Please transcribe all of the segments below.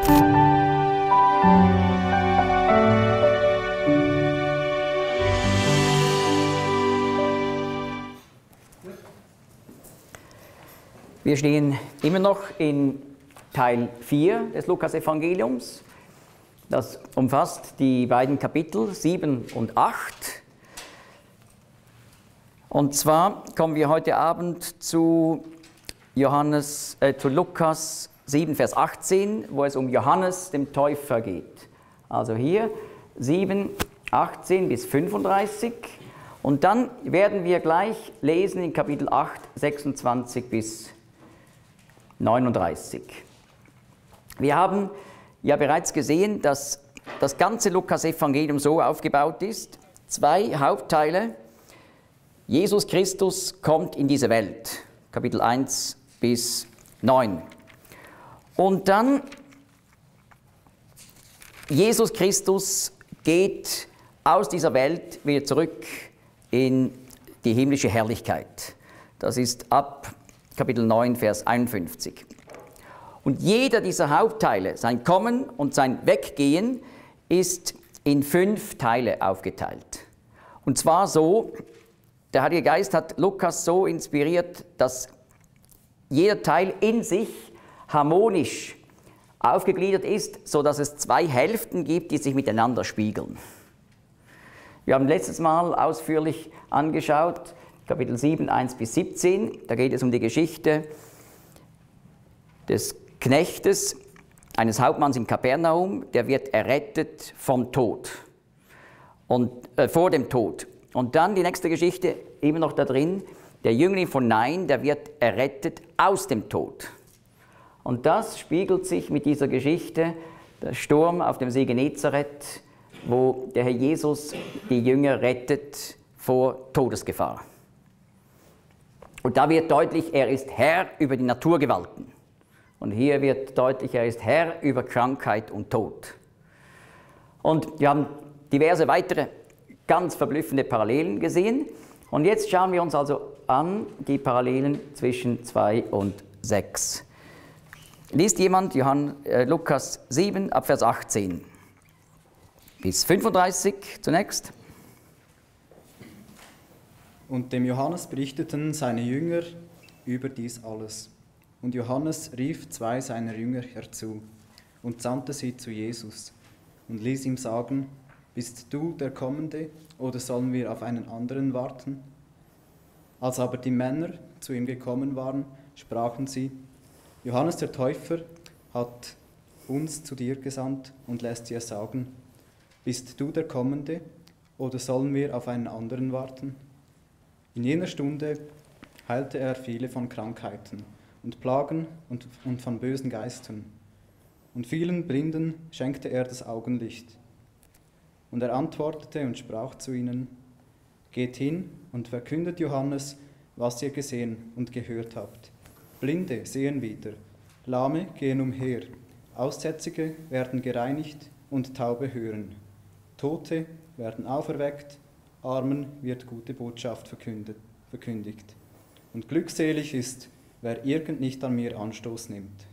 Wir stehen immer noch in Teil 4 des Lukas-Evangeliums. Das umfasst die beiden Kapitel 7 und 8. Und zwar kommen wir heute Abend zu Lukas 7, Vers 18, wo es um Johannes, dem Täufer, geht. Also hier 7, 18 bis 35. Und dann werden wir gleich lesen in Kapitel 8, 26 bis 39. Wir haben ja bereits gesehen, dass das ganze Lukas-Evangelium so aufgebaut ist. 2 Hauptteile. Jesus Christus kommt in diese Welt. Kapitel 1 bis 9. Und dann Jesus Christus geht aus dieser Welt wieder zurück in die himmlische Herrlichkeit. Das ist ab Kapitel 9, Vers 51. Und jeder dieser Hauptteile, sein Kommen und sein Weggehen, ist in 5 Teile aufgeteilt. Und zwar so, der Heilige Geist hat Lukas so inspiriert, dass jeder Teil in sich harmonisch aufgegliedert ist, sodass es 2 Hälften gibt, die sich miteinander spiegeln. Wir haben letztes Mal ausführlich angeschaut, Kapitel 7, 1 bis 17, da geht es um die Geschichte des Knechtes eines Hauptmanns in Kapernaum, der wird errettet vom Tod und vor dem Tod. Und dann die nächste Geschichte, immer noch da drin, der Jüngling von Nain, der wird errettet aus dem Tod. Und das spiegelt sich mit dieser Geschichte, der Sturm auf dem See Genezareth, wo der Herr Jesus die Jünger rettet vor Todesgefahr. Und da wird deutlich, er ist Herr über die Naturgewalten. Und hier wird deutlich, er ist Herr über Krankheit und Tod. Und wir haben diverse weitere ganz verblüffende Parallelen gesehen. Und jetzt schauen wir uns also an die Parallelen zwischen 2 und 6. Liest jemand Lukas 7 ab Vers 18 bis 35 zunächst. Und dem Johannes berichteten seine Jünger über dies alles. Und Johannes rief 2 seiner Jünger herzu und sandte sie zu Jesus und ließ ihm sagen: Bist du der Kommende, oder sollen wir auf einen anderen warten? Als aber die Männer zu ihm gekommen waren, sprachen sie: Johannes der Täufer hat uns zu dir gesandt und lässt dir sagen: Bist du der Kommende, oder sollen wir auf einen anderen warten? In jener Stunde heilte er viele von Krankheiten und Plagen und von bösen Geistern. Und vielen Blinden schenkte er das Augenlicht. Und er antwortete und sprach zu ihnen: Geht hin und verkündet Johannes, was ihr gesehen und gehört habt. Blinde sehen wieder, Lahme gehen umher, Aussätzige werden gereinigt und Taube hören. Tote werden auferweckt, Armen wird gute Botschaft verkündigt. Und glückselig ist, wer irgend nicht an mir Anstoß nimmt.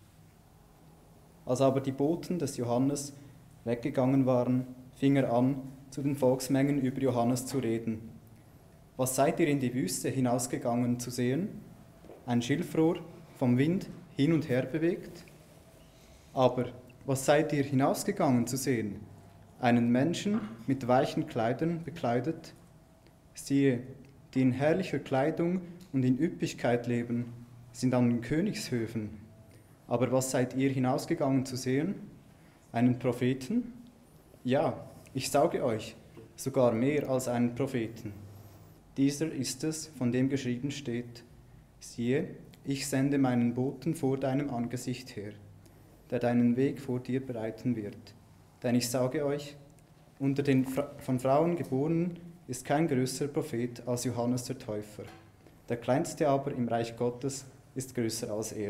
Als aber die Boten des Johannes weggegangen waren, fing er an, zu den Volksmengen über Johannes zu reden. Was seid ihr in die Wüste hinausgegangen zu sehen? Ein Schilfrohr vom Wind hin und her bewegt? Aber was seid ihr hinausgegangen zu sehen? Einen Menschen mit weichen Kleidern bekleidet? Siehe, die in herrlicher Kleidung und in Üppigkeit leben, sind an den Königshöfen. Aber was seid ihr hinausgegangen zu sehen? Einen Propheten? Ja, ich sage euch, sogar mehr als einen Propheten. Dieser ist es, von dem geschrieben steht: Siehe, ich sende meinen Boten vor deinem Angesicht her, der deinen Weg vor dir bereiten wird. Denn ich sage euch, unter den von Frauen Geborenen ist kein größerer Prophet als Johannes der Täufer. Der Kleinste aber im Reich Gottes ist größer als er.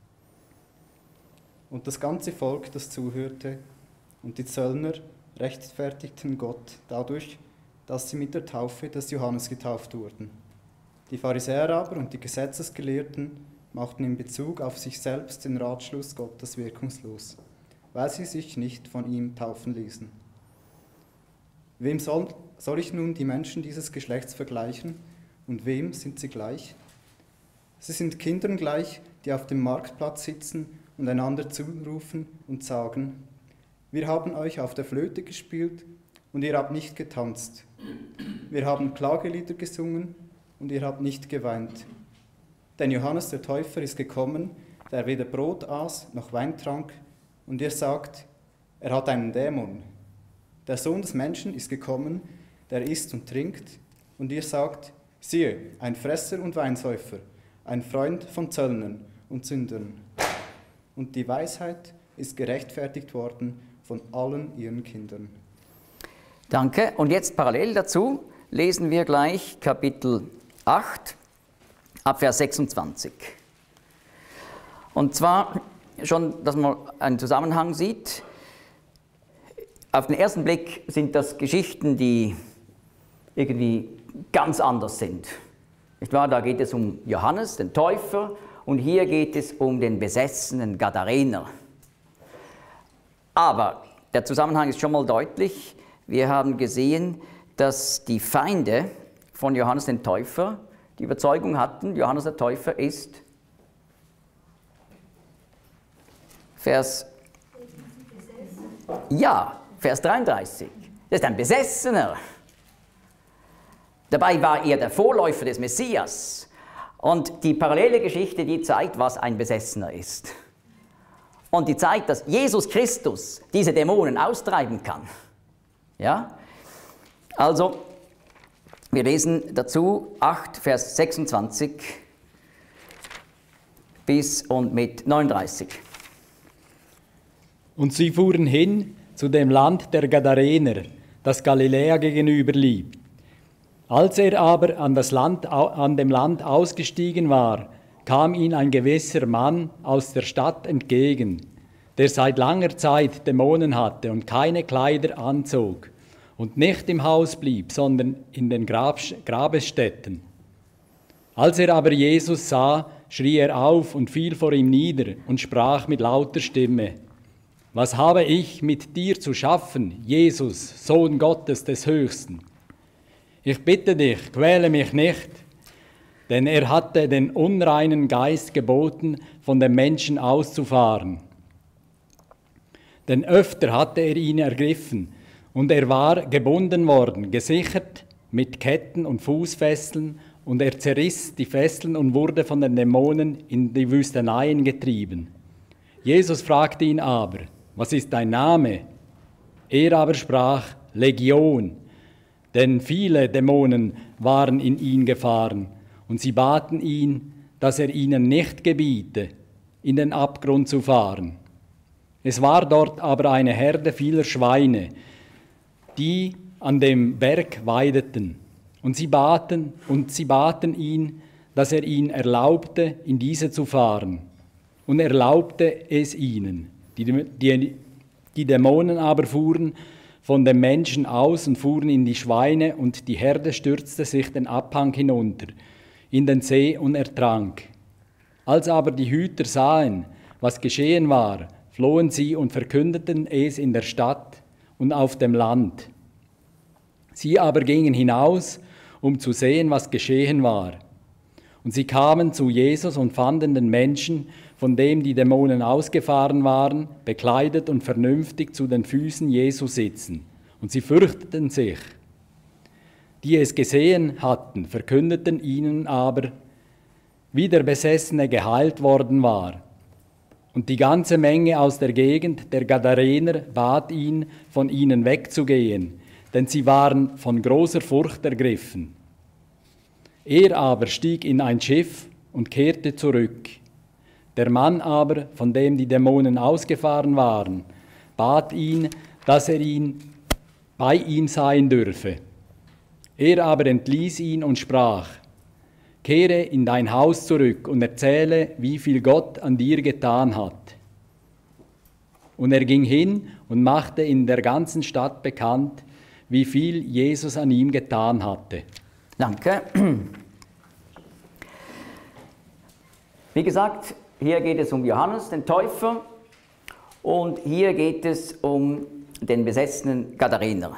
Und das ganze Volk, das zuhörte, und die Zöllner rechtfertigten Gott dadurch, dass sie mit der Taufe des Johannes getauft wurden. Die Pharisäer aber und die Gesetzesgelehrten machten in Bezug auf sich selbst den Ratschluss Gottes wirkungslos. weil sie sich nicht von ihm taufen ließen. Wem soll ich nun die Menschen dieses Geschlechts vergleichen? Und wem sind sie gleich? Sie sind Kindern gleich, die auf dem Marktplatz sitzen und einander zurufen und sagen: Wir haben euch auf der Flöte gespielt und ihr habt nicht getanzt. Wir haben Klagelieder gesungen und ihr habt nicht geweint. Denn Johannes der Täufer ist gekommen, der weder Brot aß noch Wein trank, und ihr sagt, er hat einen Dämon. Der Sohn des Menschen ist gekommen, der isst und trinkt, und ihr sagt, siehe, ein Fresser und Weinsäufer, ein Freund von Zöllnern und Sündern. Und die Weisheit ist gerechtfertigt worden von allen ihren Kindern. Danke. Und jetzt parallel dazu lesen wir gleich Kapitel 8, ab Vers 26. Und zwar schon, dass man einen Zusammenhang sieht. Auf den ersten Blick sind das Geschichten, die irgendwie ganz anders sind. Nicht wahr? Da geht es um Johannes, den Täufer, und hier geht es um den besessenen Gadarener. Aber der Zusammenhang ist schon mal deutlich. Wir haben gesehen, dass die Feinde von Johannes den Täufer die Überzeugung hatten, Johannes der Täufer ist Vers 33. Das ist ein Besessener. Dabei war er der Vorläufer des Messias. Und die parallele Geschichte, die zeigt, was ein Besessener ist. Und die zeigt, dass Jesus Christus diese Dämonen austreiben kann. Ja? Also, wir lesen dazu 8, Vers 26 bis und mit 39. Und sie fuhren hin zu dem Land der Gadarener, das Galiläa gegenüber liegt. Als er aber an dem Land ausgestiegen war, kam ihm ein gewisser Mann aus der Stadt entgegen, der seit langer Zeit Dämonen hatte und keine Kleider anzog und nicht im Haus blieb, sondern in den Grabesstätten. Als er aber Jesus sah, schrie er auf und fiel vor ihm nieder und sprach mit lauter Stimme: Was habe ich mit dir zu schaffen, Jesus, Sohn Gottes des Höchsten? Ich bitte dich, quäle mich nicht. Denn er hatte den unreinen Geist geboten, von dem Menschen auszufahren. Denn öfter hatte er ihn ergriffen, und er war gebunden worden, gesichert mit Ketten und Fußfesseln, und er zerriss die Fesseln und wurde von den Dämonen in die Wüsteneien getrieben. Jesus fragte ihn aber: Was ist dein Name? Er aber sprach: Legion, denn viele Dämonen waren in ihn gefahren, und sie baten ihn, dass er ihnen nicht gebiete, in den Abgrund zu fahren. Es war dort aber eine Herde vieler Schweine, die an dem Berg weideten, und sie baten ihn, dass er ihnen erlaubte, in diese zu fahren. Und erlaubte es ihnen. Die Dämonen aber fuhren von dem Menschen aus und fuhren in die Schweine, und die Herde stürzte sich den Abhang hinunter in den See und ertrank. Als aber die Hüter sahen, was geschehen war, flohen sie und verkündeten es in der Stadt und auf dem Land. Sie aber gingen hinaus, um zu sehen, was geschehen war. Und sie kamen zu Jesus und fanden den Menschen, von dem die Dämonen ausgefahren waren, bekleidet und vernünftig zu den Füßen Jesu sitzen. Und sie fürchteten sich. Die es gesehen hatten, verkündeten ihnen aber, wie der Besessene geheilt worden war. Und die ganze Menge aus der Gegend der Gadarener bat ihn, von ihnen wegzugehen, denn sie waren von großer Furcht ergriffen. Er aber stieg in ein Schiff und kehrte zurück. Der Mann aber, von dem die Dämonen ausgefahren waren, bat ihn, dass er bei ihm sein dürfe. Er aber entließ ihn und sprach: Kehre in dein Haus zurück und erzähle, wie viel Gott an dir getan hat. Und er ging hin und machte in der ganzen Stadt bekannt, wie viel Jesus an ihm getan hatte. Danke. Wie gesagt, hier geht es um Johannes, den Täufer. und hier geht es um den besessenen Gadarener.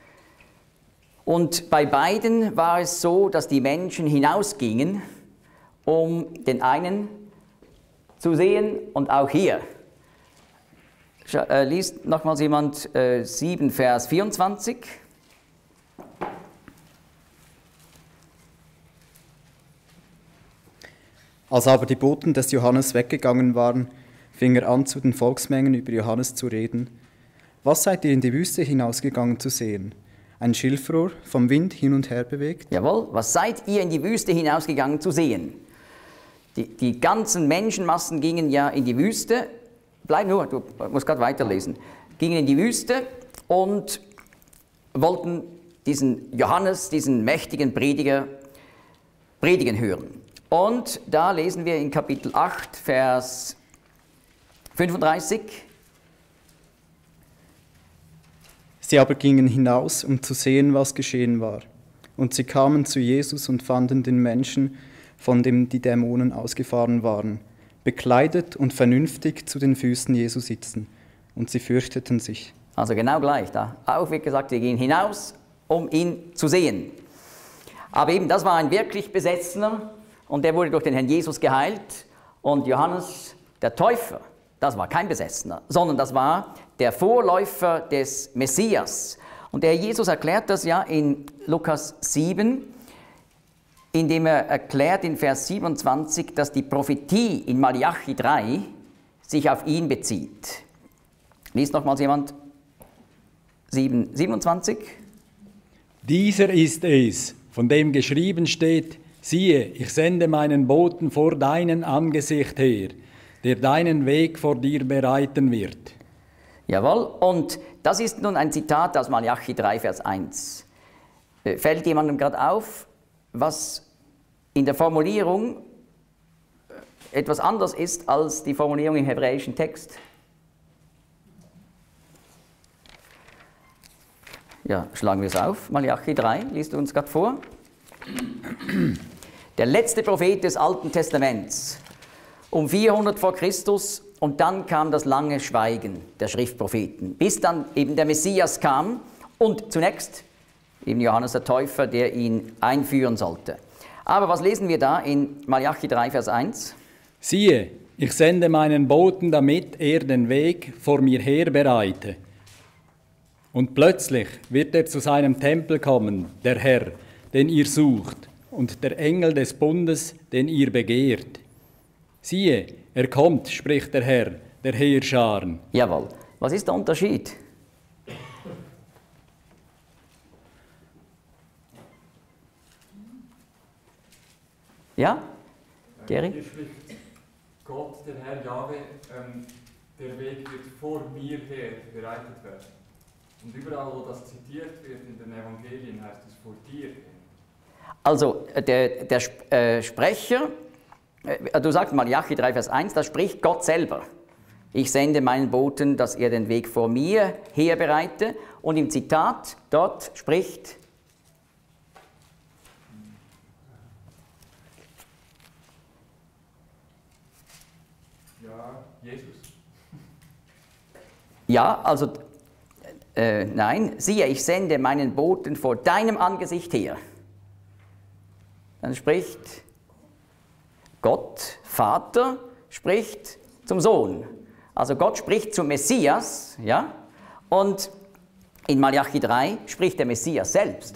Und bei beiden war es so, dass die Menschen hinausgingen, um den einen zu sehen und auch hier. Liest nochmals jemand 7, Vers 24. Als aber die Boten des Johannes weggegangen waren, fing er an, zu den Volksmengen über Johannes zu reden. Was seid ihr in die Wüste hinausgegangen zu sehen? Ein Schilfrohr, vom Wind hin und her bewegt? Jawohl, was seid ihr in die Wüste hinausgegangen zu sehen? Die ganzen Menschenmassen gingen ja in die Wüste. Bleib nur, du musst gerade weiterlesen. Gingen in die Wüste und wollten diesen Johannes, diesen mächtigen Prediger, predigen hören. Und da lesen wir in Kapitel 8, Vers 35. Sie aber gingen hinaus, um zu sehen, was geschehen war. Und sie kamen zu Jesus und fanden den Menschen, von dem die Dämonen ausgefahren waren, bekleidet und vernünftig zu den Füßen Jesu sitzen. Und sie fürchteten sich. Also genau gleich, da auch wird gesagt, sie gehen hinaus, um ihn zu sehen. Aber eben, das war ein wirklich Besessener und der wurde durch den Herrn Jesus geheilt. Und Johannes, der Täufer, das war kein Besessener, sondern das war der Vorläufer des Messias. Und der Herr Jesus erklärt das ja in Lukas 7, indem er erklärt in Vers 27, dass die Prophetie in Malachi 3 sich auf ihn bezieht. Liest nochmals jemand 7, 27. Dieser ist es, von dem geschrieben steht, siehe, ich sende meinen Boten vor deinem Angesicht her, der deinen Weg vor dir bereiten wird. Jawohl, und das ist nun ein Zitat aus Malachi 3, Vers 1. Fällt jemandem gerade auf, was in der Formulierung etwas anders ist als die Formulierung im hebräischen Text? Ja, schlagen wir es auf. Malachi 3, liest du uns gerade vor. Der letzte Prophet des Alten Testaments, um 400 vor Christus, und dann kam das lange Schweigen der Schriftpropheten, bis dann eben der Messias kam und zunächst eben Johannes der Täufer, der ihn einführen sollte. Aber was lesen wir da in Malachi 3, Vers 1? Siehe, ich sende meinen Boten, damit er den Weg vor mir her bereite. Und plötzlich wird er zu seinem Tempel kommen, der Herr, den ihr sucht, und der Engel des Bundes, den ihr begehrt. Siehe, er kommt, spricht der Herr, der Heerscharen. Jawohl. Was ist der Unterschied? Ja? Gary? Hier spricht Gott, der Herr Jahwe, der Weg wird vor mir her bereitet werden. Und überall, wo das zitiert wird in den Evangelien, heißt es vor dir her. Also der Sprecher, du sagst Malachi 3, Vers 1, da spricht Gott selber. Ich sende meinen Boten, dass er den Weg vor mir her bereite. Und im Zitat dort spricht Ja, Jesus. Ja, also nein, siehe, ich sende meinen Boten vor deinem Angesicht her. Dann spricht Gott, Vater, spricht zum Sohn. Also Gott spricht zum Messias, ja, und in Malachi 3 spricht der Messias selbst.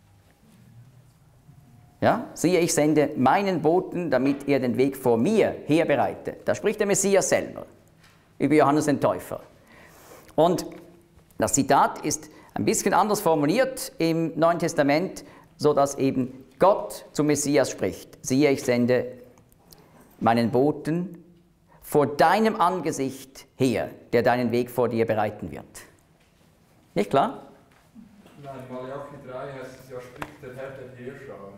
Ja, siehe, ich sende meinen Boten, damit er den Weg vor mir herbereite. Da spricht der Messias selber über Johannes den Täufer. Und das Zitat ist ein bisschen anders formuliert im Neuen Testament, sodass eben Gott zum Messias spricht. Siehe, ich sende meinen Boten vor deinem Angesicht her, der deinen Weg vor dir bereiten wird. Nicht klar? Nein, Malachi 3 heißt es ja, spricht der Herr der Heerscharen.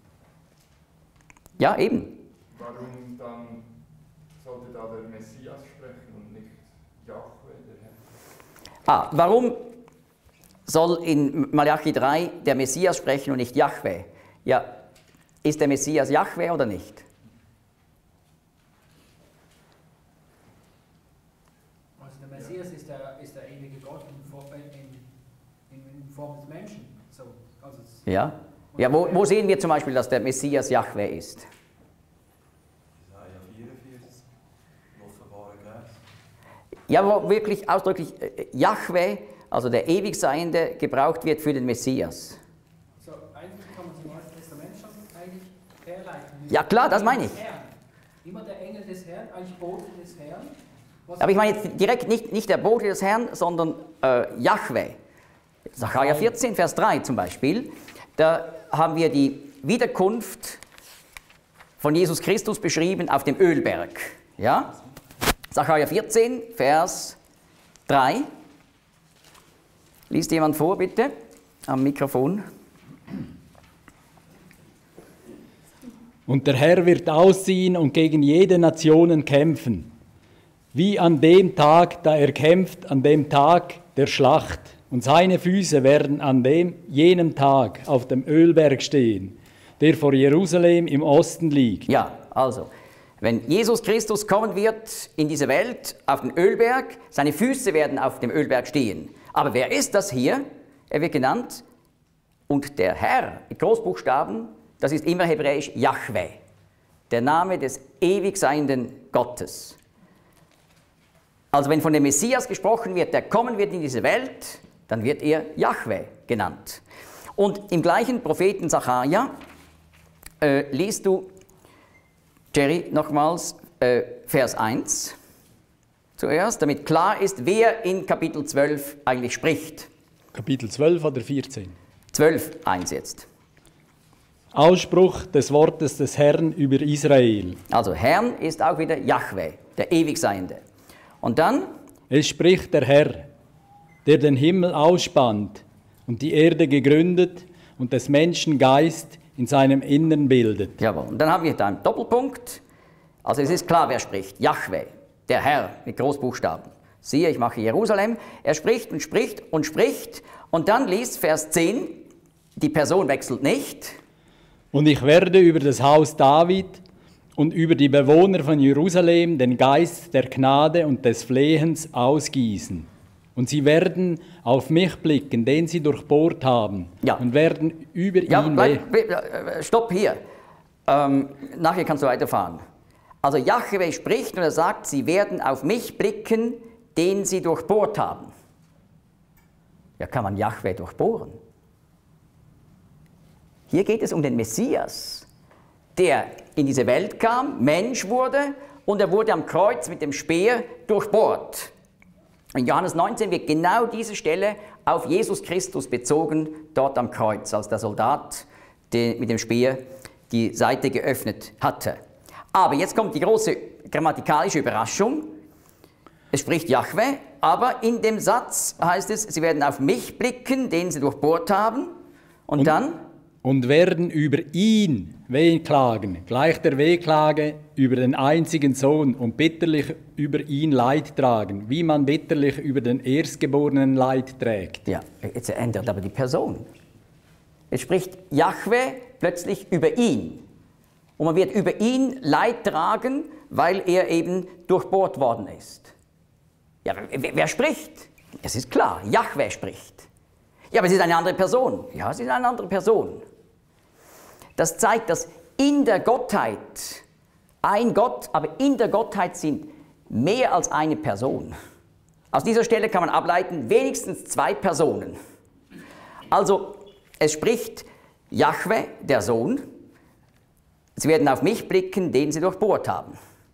Ja, eben. Warum dann sollte da der Messias sprechen und nicht Jahwe, der Herr? Warum soll in Malachi 3 der Messias sprechen und nicht Jahwe? Ja, ist der Messias Jahwe oder nicht? Also Der Messias ist der ewige Gott in Form des Menschen. So, also Ja, ja wo sehen wir zum Beispiel, dass der Messias Jahwe ist? Jesaja 44, Offenbarer Geist. Ja, wo wirklich ausdrücklich Jahwe, also der Ewigseiende, gebraucht wird für den Messias. so, eigentlich kann man zum Alten Testament schon eigentlich herleiten. Ja klar, das meine ich. Immer der Engel des Herrn, eigentlich Bote des Herrn. Aber ich meine jetzt direkt nicht der Bote des Herrn, sondern Jahwe. Sacharja 14, Vers 3 zum Beispiel. Da haben wir die Wiederkunft von Jesus Christus beschrieben auf dem Ölberg. Ja? Sacharja 14, Vers 3. Liest jemand vor, bitte, am Mikrofon. Und der Herr wird ausziehen und gegen jede Nation kämpfen, wie an dem Tag, da er kämpft, an dem Tag der Schlacht. Und seine Füße werden an jenem Tag auf dem Ölberg stehen, der vor Jerusalem im Osten liegt. Ja, also, wenn Jesus Christus kommen wird in diese Welt auf den Ölberg, seine Füße werden auf dem Ölberg stehen. Aber wer ist das hier? Er wird genannt, und der Herr mit Großbuchstaben, das ist immer hebräisch Jahwe, der Name des ewig seienden Gottes. Also wenn von dem Messias gesprochen wird, der kommen wird in diese Welt, dann wird er Jahwe genannt. Und im gleichen Propheten Sacharja liest du, Jerry, nochmals Vers 1 zuerst, damit klar ist, wer in Kapitel 12 eigentlich spricht. Kapitel 12 oder 14? 12, 1 jetzt. Ausspruch des Wortes des Herrn über Israel. Also Herrn ist auch wieder Jahwe, der Ewigseiende. Und dann? Es spricht der Herr, der den Himmel ausspannt und die Erde gegründet und des Menschen Geist in seinem Innern bildet. Jawohl. Und dann haben wir da einen Doppelpunkt. Also es ist klar, wer spricht. Jahwe, der Herr mit Großbuchstaben. Siehe, ich mache Jerusalem. Er spricht und spricht und spricht. Und dann liest Vers 10, die Person wechselt nicht. Und ich werde über das Haus David und über die Bewohner von Jerusalem den Geist der Gnade und des Flehens ausgießen. Und sie werden auf mich blicken, den sie durchbohrt haben, ja, und werden über ihn... Stopp hier. Nachher kannst du weiterfahren. Also Jahwe spricht und er sagt, sie werden auf mich blicken, den sie durchbohrt haben. Ja, kann man Jahwe durchbohren? Hier geht es um den Messias, der in diese Welt kam, Mensch wurde und er wurde am Kreuz mit dem Speer durchbohrt. In Johannes 19 wird genau diese Stelle auf Jesus Christus bezogen, dort am Kreuz, als der Soldat mit dem Speer die Seite geöffnet hatte. Aber jetzt kommt die große grammatikalische Überraschung. Es spricht Jahwe, aber in dem Satz heißt es, sie werden auf mich blicken, den sie durchbohrt haben. Und dann? Und werden über ihn wehklagen, gleich der Wehklage über den einzigen Sohn und bitterlich über ihn Leid tragen, wie man bitterlich über den Erstgeborenen Leid trägt. Ja, jetzt ändert aber die Person. Es spricht Jahwe plötzlich über ihn. Und man wird über ihn Leid tragen, weil er eben durchbohrt worden ist. Ja, wer spricht? Es ist klar, Jahwe spricht. Ja, aber es ist eine andere Person. Ja, es ist eine andere Person. Das zeigt, dass in der Gottheit, ein Gott, aber in der Gottheit sind mehr als eine Person. Aus dieser Stelle kann man ableiten, wenigstens zwei Personen. Also, es spricht Jahwe, der Sohn, sie werden auf mich blicken, den sie durchbohrt haben.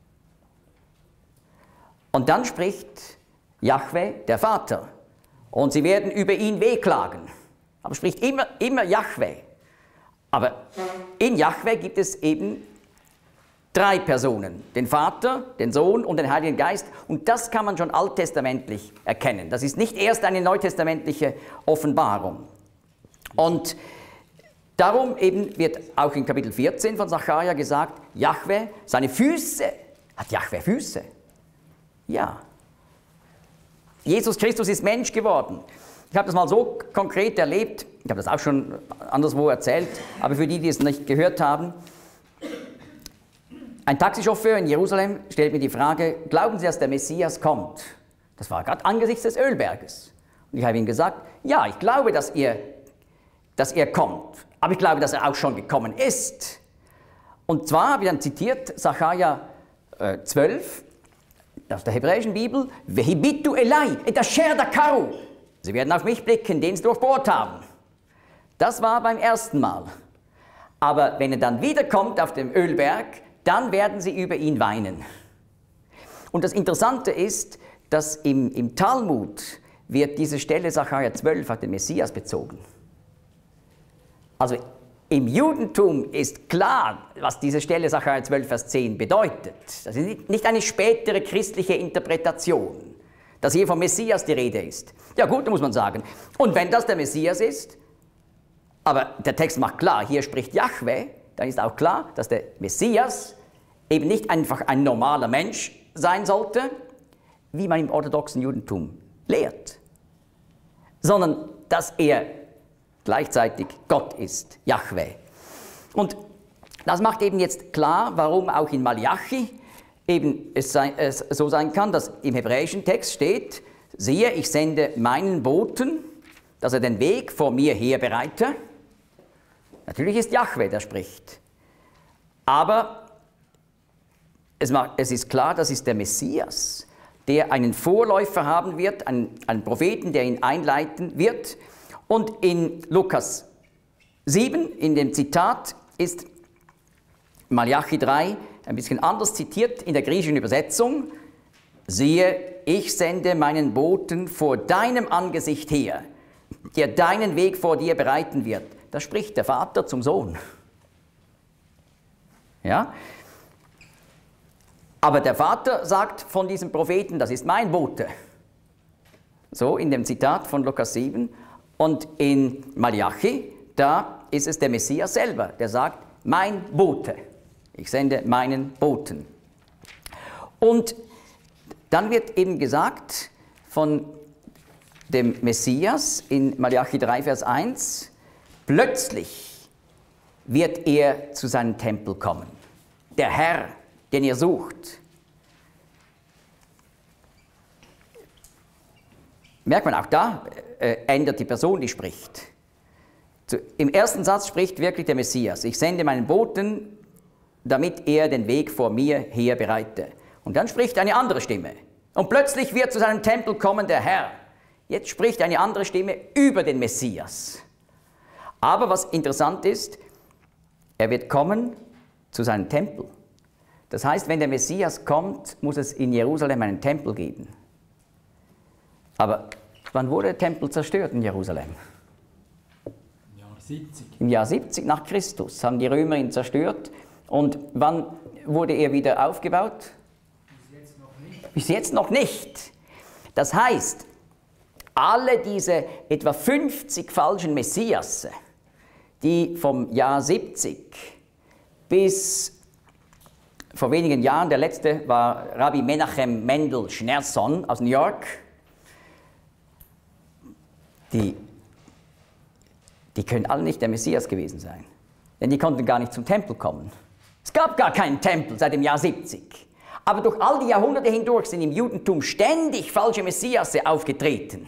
Und dann spricht Jahwe, der Vater, und sie werden über ihn wehklagen. Aber spricht immer Jahwe. Aber in Jahwe gibt es eben drei Personen, den Vater, den Sohn und den Heiligen Geist. Und das kann man schon alttestamentlich erkennen. Das ist nicht erst eine neutestamentliche Offenbarung. Und darum eben wird auch in Kapitel 14 von Sacharja gesagt, Jahwe, seine Füße, hat Jahwe Füße? Ja. Jesus Christus ist Mensch geworden. Ich habe das mal so konkret erlebt, ich habe das auch schon anderswo erzählt, aber für die, die es nicht gehört haben, ein Taxichauffeur in Jerusalem stellt mir die Frage, glauben Sie, dass der Messias kommt? Das war gerade angesichts des Ölberges. Und ich habe ihm gesagt, ja, ich glaube, dass er kommt, aber ich glaube, dass er auch schon gekommen ist. Und zwar habe ich dann zitiert, Sacharja 12, aus der hebräischen Bibel, Vehibitu Elai, et asher dakaru. Sie werden auf mich blicken, den sie durchbohrt haben. Das war beim ersten Mal. Aber wenn er dann wiederkommt auf dem Ölberg, dann werden sie über ihn weinen. Und das Interessante ist, dass im Talmud wird diese Stelle Sacharja 12 auf den Messias bezogen. Also im Judentum ist klar, was diese Stelle Sacharja 12, Vers 10 bedeutet. Das ist nicht eine spätere christliche Interpretation, dass hier vom Messias die Rede ist. Ja gut, da muss man sagen. Und wenn das der Messias ist, aber der Text macht klar, hier spricht Jahwe, dann ist auch klar, dass der Messias eben nicht einfach ein normaler Mensch sein sollte, wie man im orthodoxen Judentum lehrt, sondern dass er gleichzeitig Gott ist, Jahwe. Und das macht eben jetzt klar, warum auch in Malachi eben es so sein kann, dass im hebräischen Text steht, siehe, ich sende meinen Boten, dass er den Weg vor mir her bereite. Natürlich ist Jahwe, der spricht. Aber es ist klar, das ist der Messias, der einen Vorläufer haben wird, einen Propheten, der ihn einleiten wird. Und in Lukas 7, in dem Zitat, ist Malachi 3 ein bisschen anders zitiert in der griechischen Übersetzung. Siehe, ich sende meinen Boten vor deinem Angesicht her, der deinen Weg vor dir bereiten wird. Da spricht der Vater zum Sohn. Ja? Aber der Vater sagt von diesem Propheten, das ist mein Bote. So in dem Zitat von Lukas 7. Und in Malachi, da ist es der Messias selber, der sagt, mein Bote. Ich sende meinen Boten. Und dann wird eben gesagt von dem Messias in Malachi 3, Vers 1, plötzlich wird er zu seinem Tempel kommen. Der Herr, den ihr sucht. Merkt man auch da, ändert die Person, die spricht. Im ersten Satz spricht wirklich der Messias. Ich sende meinen Boten, damit er den Weg vor mir her bereite. Und dann spricht eine andere Stimme. Und plötzlich wird zu seinem Tempel kommen der Herr. Jetzt spricht eine andere Stimme über den Messias. Aber was interessant ist, er wird kommen zu seinem Tempel. Das heißt, wenn der Messias kommt, muss es in Jerusalem einen Tempel geben. Aber wann wurde der Tempel zerstört in Jerusalem? Im Jahr 70. Im Jahr 70 nach Christus haben die Römer ihn zerstört. Und wann wurde er wieder aufgebaut? Bis jetzt noch nicht. Bis jetzt noch nicht. Das heißt, alle diese etwa 50 falschen Messiasse, die vom Jahr 70 bis vor wenigen Jahren, der letzte war Rabbi Menachem Mendel Schneerson aus New York, die können alle nicht der Messias gewesen sein. Denn die konnten gar nicht zum Tempel kommen. Es gab gar keinen Tempel seit dem Jahr 70. Aber durch all die Jahrhunderte hindurch sind im Judentum ständig falsche Messiasse aufgetreten.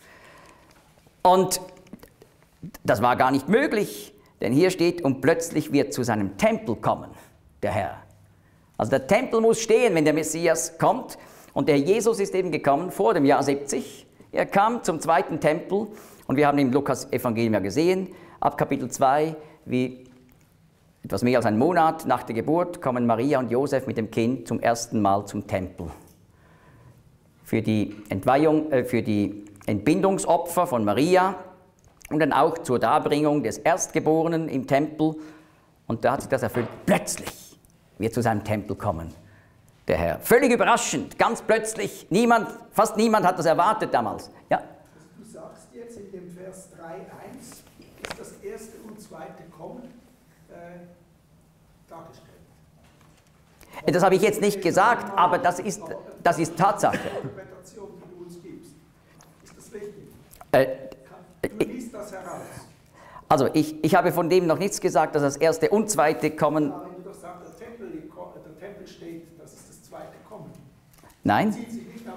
Und das war gar nicht möglich, denn hier steht, und plötzlich wird zu seinem Tempel kommen, der Herr. Also der Tempel muss stehen, wenn der Messias kommt. Und der Jesus ist eben gekommen vor dem Jahr 70. Er kam zum zweiten Tempel und wir haben im Lukas-Evangelium ja gesehen, ab Kapitel 2, wie etwas mehr als einen Monat nach der Geburt kommen Maria und Josef mit dem Kind zum ersten Mal zum Tempel. Für die Entweihung, für die Entbindungsopfer von Maria und dann auch zur Darbringung des Erstgeborenen im Tempel. Und da hat sich das erfüllt. Plötzlich wird zu seinem Tempel kommen der Herr. Völlig überraschend, ganz plötzlich. Fast niemand hat das erwartet damals. Ja? Du sagst jetzt in dem Vers 3,1 ist das erste und zweite Kommen dargestellt. Das habe ich jetzt nicht gesagt, aber das ist Tatsache. Die Interpretation, die du uns gibst, ist das richtig? Du liest das heraus. Also ich habe von dem noch nichts gesagt, dass das erste und zweite Kommen. Aber wenn du doch sagst, der Tempel steht, das ist das zweite Kommen. Nein? Zieht sich nicht auf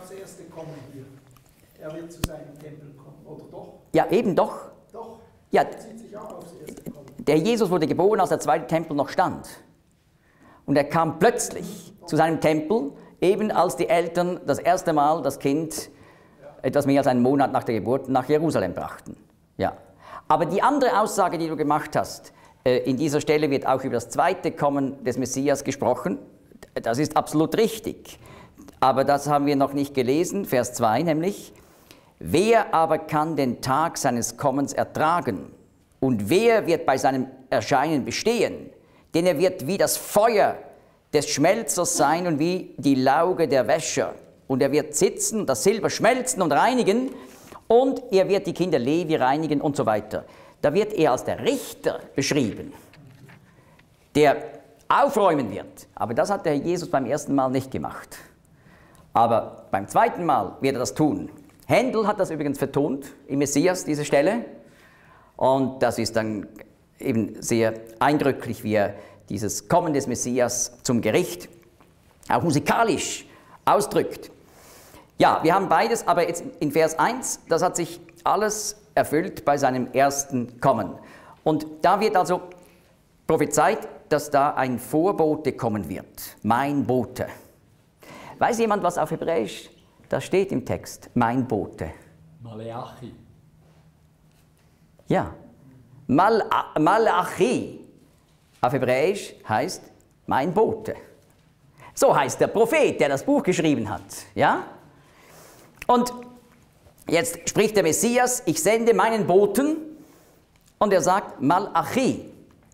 aufs Erste kommen hier. Er wird zu seinem Tempel kommen, oder doch? Ja, eben doch. Doch, Ja, er bezieht sich auch aufs Erste kommen. der Jesus wurde geboren, als der zweite Tempel noch stand. Und er kam plötzlich zu seinem Tempel, eben als die Eltern das erste Mal das Kind etwas mehr als einen Monat nach der Geburt nach Jerusalem brachten. Ja. Aber die andere Aussage, die du gemacht hast, in dieser Stelle wird auch über das zweite Kommen des Messias gesprochen. Das ist absolut richtig. Aber das haben wir noch nicht gelesen, Vers 2 nämlich. Wer aber kann den Tag seines Kommens ertragen? Und wer wird bei seinem Erscheinen bestehen? Denn er wird wie das Feuer des Schmelzers sein und wie die Lauge der Wäscher. Und er wird sitzen, das Silber schmelzen und reinigen, und er wird die Kinder Levi reinigen und so weiter. Da wird er als der Richter beschrieben, der aufräumen wird. Aber das hat der Herr Jesus beim ersten Mal nicht gemacht. Aber beim zweiten Mal wird er das tun. Händel hat das übrigens vertont im Messias, diese Stelle. Und das ist dann eben sehr eindrücklich, wie er dieses Kommen des Messias zum Gericht auch musikalisch ausdrückt. Ja, wir haben beides, aber jetzt in Vers 1, das hat sich alles erfüllt bei seinem ersten Kommen. Und da wird also prophezeit, dass da ein Vorbote kommen wird. Mein Bote. Weiß jemand, was auf Hebräisch da steht im Text? Mein Bote. Maleachi. Ja. Malachi auf Hebräisch heißt mein Bote. So heißt der Prophet, der das Buch geschrieben hat. Ja? Und jetzt spricht der Messias, ich sende meinen Boten, und er sagt Malachi.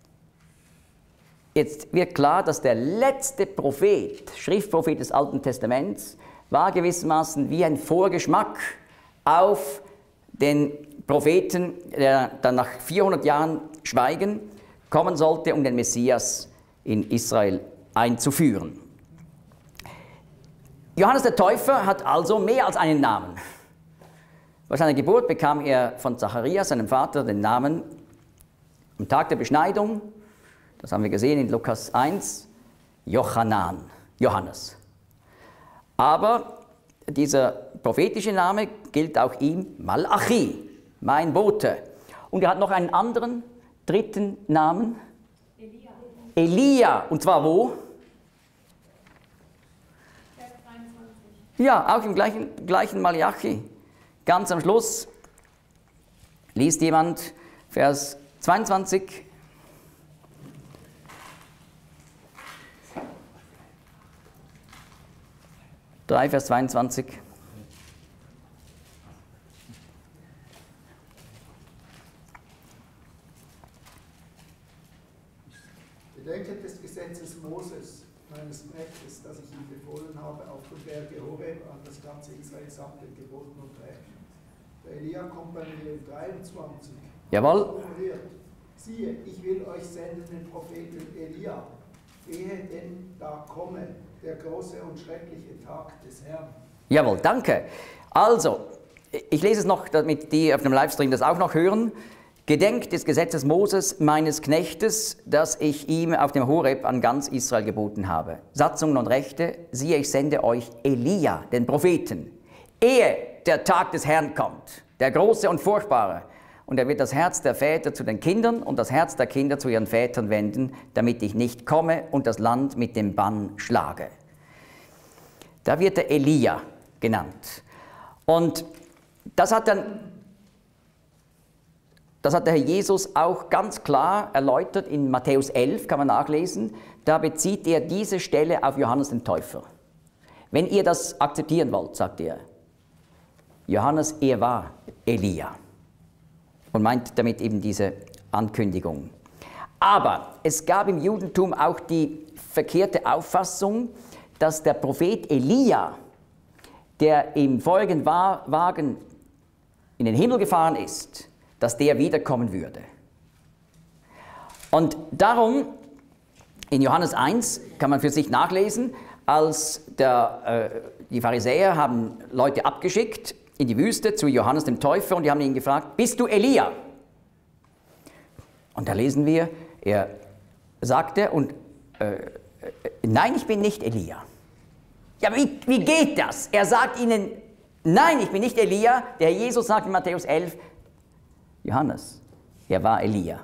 Jetzt wird klar, dass der letzte Prophet, Schriftprophet des Alten Testaments, war gewissermaßen wie ein Vorgeschmack auf den Propheten, der dann nach 400 Jahren Schweigen kommen sollte, um den Messias in Israel einzuführen. Johannes der Täufer hat also mehr als einen Namen. Bei seiner Geburt bekam er von Zacharias, seinem Vater, den Namen am Tag der Beschneidung, das haben wir gesehen in Lukas 1, Johannan, Johannes. Aber dieser prophetische Name gilt auch ihm Malachi, mein Bote. Und er hat noch einen anderen, dritten Namen. Elia. Elia. Und zwar wo? Vers 23. Ja, auch im gleichen Malachi. Ganz am Schluss liest jemand Vers 22. Vers 22. Bedenket des Gesetzes Moses, meines Knechtes, das ich ihm befohlen habe, auf dem Berge Horeb an das ganze Israel samt den Geboten und Rechten. Der Elia kommt bei mir in 23. Jawohl. Formuliert, siehe, ich will euch senden den Propheten Elia, ehe denn da komme der große und schreckliche Tag des Herrn. Jawohl, danke. Also, ich lese es noch, damit die auf dem Livestream das auch noch hören. Gedenkt des Gesetzes Moses, meines Knechtes, das ich ihm auf dem Horeb an ganz Israel geboten habe. Satzungen und Rechte, siehe, ich sende euch Elia, den Propheten, ehe der Tag des Herrn kommt, der große und furchtbare. Und er wird das Herz der Väter zu den Kindern und das Herz der Kinder zu ihren Vätern wenden, damit ich nicht komme und das Land mit dem Bann schlage. Da wird der Elia genannt. Und das hat der Herr Jesus auch ganz klar erläutert in Matthäus 11, kann man nachlesen. Da bezieht er diese Stelle auf Johannes den Täufer. Wenn ihr das akzeptieren wollt, sagt er, Johannes, er war Elia. Und meint damit eben diese Ankündigung. Aber es gab im Judentum auch die verkehrte Auffassung, dass der Prophet Elia, der im vorigen Wagen in den Himmel gefahren ist, dass der wiederkommen würde. Und darum, in Johannes 1 kann man für sich nachlesen, als die Pharisäer haben Leute abgeschickt in die Wüste zu Johannes dem Täufer und die haben ihn gefragt, bist du Elia? Und da lesen wir, er sagte, nein, ich bin nicht Elia. Ja, wie geht das? Er sagt ihnen, nein, ich bin nicht Elia. Der Herr Jesus sagt in Matthäus 11, Johannes, er war Elia.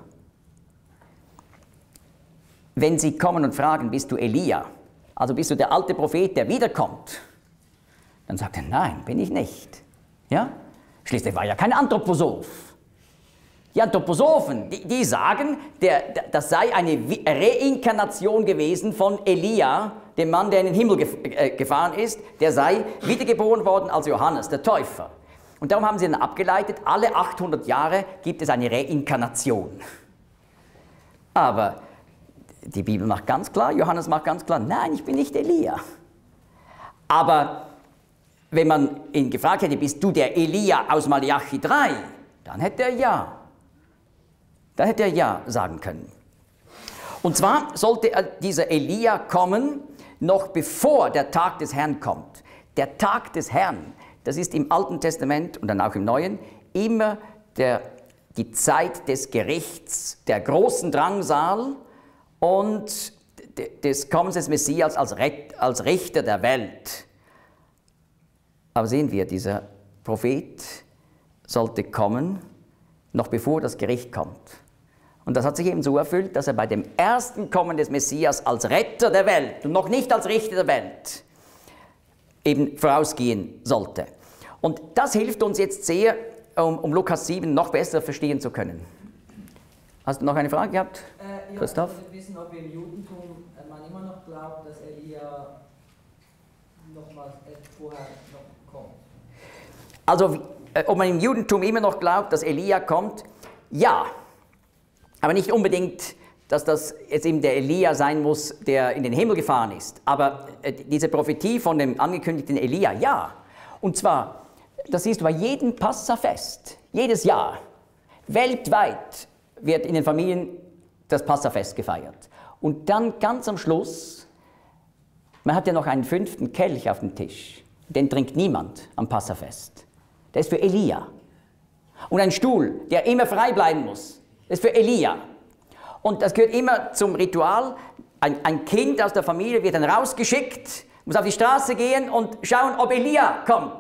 Wenn sie kommen und fragen, bist du Elia? Also bist du der alte Prophet, der wiederkommt? Dann sagt er, nein, bin ich nicht. Ja? Schließlich war ja kein Anthroposoph. Die Anthroposophen, die sagen, das sei eine Reinkarnation gewesen von Elia, dem Mann, der in den Himmel gefahren ist, der sei wiedergeboren worden als Johannes, der Täufer. Und darum haben sie dann abgeleitet, alle 800 Jahre gibt es eine Reinkarnation. Aber die Bibel macht ganz klar, Johannes macht ganz klar, nein, ich bin nicht Elia. Aber wenn man ihn gefragt hätte, bist du der Elia aus Malachi 3, dann hätte er ja. Dann hätte er ja sagen können. Und zwar sollte dieser Elia kommen, noch bevor der Tag des Herrn kommt. Der Tag des Herrn, das ist im Alten Testament und dann auch im Neuen immer die Zeit des Gerichts, der großen Drangsal und des Kommens des Messias als Richter der Welt. Aber sehen wir, dieser Prophet sollte kommen, noch bevor das Gericht kommt. Und das hat sich eben so erfüllt, dass er bei dem ersten Kommen des Messias als Retter der Welt und noch nicht als Richter der Welt eben vorausgehen sollte. Und das hilft uns jetzt sehr, um Lukas 7 noch besser verstehen zu können. Hast du noch eine Frage gehabt, Christoph? Ich wollte wissen, ob im Judentum man immer noch glaubt, dass Elia nochmals vorher noch kommt. Also, ob man im Judentum immer noch glaubt, dass Elia kommt? Ja. Aber nicht unbedingt, dass das jetzt eben der Elia sein muss, der in den Himmel gefahren ist. Aber diese Prophetie von dem angekündigten Elia, ja. Und zwar, das siehst du bei jedem Passafest, jedes Jahr, weltweit wird in den Familien das Passafest gefeiert. Und dann ganz am Schluss, man hat ja noch einen 5. Kelch auf dem Tisch, den trinkt niemand am Passafest. Der ist für Elia. Und ein Stuhl, der immer frei bleiben muss, das ist für Elia. Und das gehört immer zum Ritual. Ein Kind aus der Familie wird dann rausgeschickt, muss auf die Straße gehen und schauen, ob Elia kommt.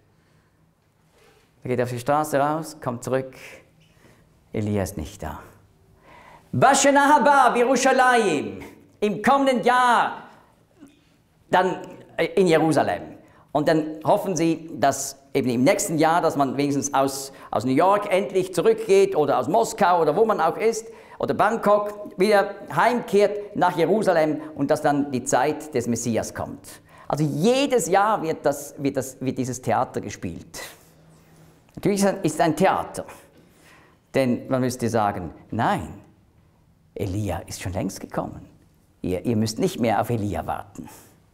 Er geht auf die Straße raus, kommt zurück. Elia ist nicht da. Bashana haba Yerushalayim. Im kommenden Jahr dann in Jerusalem. Und dann hoffen sie, dass eben im nächsten Jahr, dass man wenigstens aus New York endlich zurückgeht oder aus Moskau oder wo man auch ist oder Bangkok wieder heimkehrt nach Jerusalem und dass dann die Zeit des Messias kommt. Also jedes Jahr wird dieses Theater gespielt. Natürlich ist es ein Theater, denn man müsste sagen, nein, Elia ist schon längst gekommen. Ihr müsst nicht mehr auf Elia warten.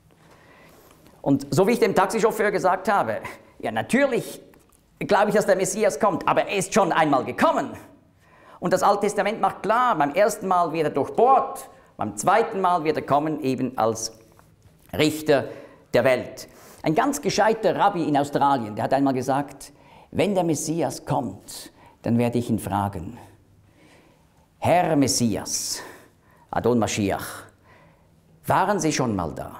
Und so wie ich dem Taxichauffeur gesagt habe, ja natürlich glaube ich, dass der Messias kommt, aber er ist schon einmal gekommen. Und das Alte Testament macht klar, beim ersten Mal wird er durchbohrt, beim zweiten Mal wird er kommen eben als Richter der Welt. Ein ganz gescheiter Rabbi in Australien, der hat einmal gesagt, wenn der Messias kommt, dann werde ich ihn fragen, Herr Messias, Adon Mashiach, waren Sie schon mal da?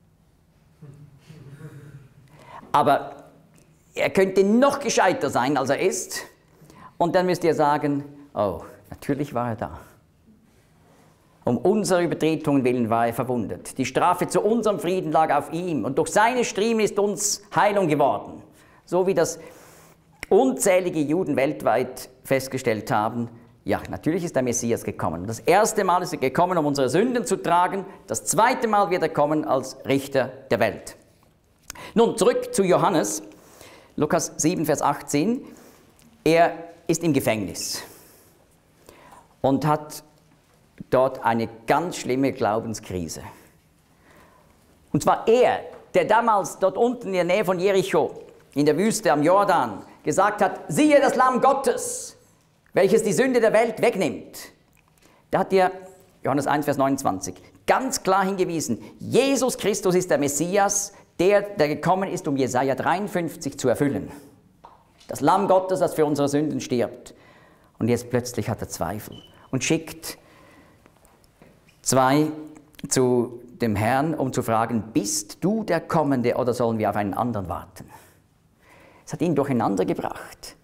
Aber er könnte noch gescheiter sein, als er ist. Und dann müsst ihr sagen, oh, natürlich war er da. Um unserer Übertretungen willen war er verwundet. Die Strafe zu unserem Frieden lag auf ihm. Und durch seine Striemen ist uns Heilung geworden. So wie das unzählige Juden weltweit festgestellt haben, ja, natürlich ist der Messias gekommen. Das erste Mal ist er gekommen, um unsere Sünden zu tragen. Das zweite Mal wird er kommen als Richter der Welt. Nun, zurück zu Johannes, Lukas 7, Vers 18. Er ist im Gefängnis und hat dort eine ganz schlimme Glaubenskrise. Und zwar er, der damals dort unten in der Nähe von Jericho, in der Wüste am Jordan, gesagt hat, siehe das Lamm Gottes, welches die Sünde der Welt wegnimmt. Da hat er, Johannes 1, Vers 29, ganz klar hingewiesen, Jesus Christus ist der Messias, der gekommen ist, um Jesaja 53 zu erfüllen. Das Lamm Gottes, das für unsere Sünden stirbt. Und jetzt plötzlich hat er Zweifel und schickt zwei zu dem Herrn, um zu fragen, bist du der Kommende oder sollen wir auf einen anderen warten? Es hat ihn durcheinander gebracht.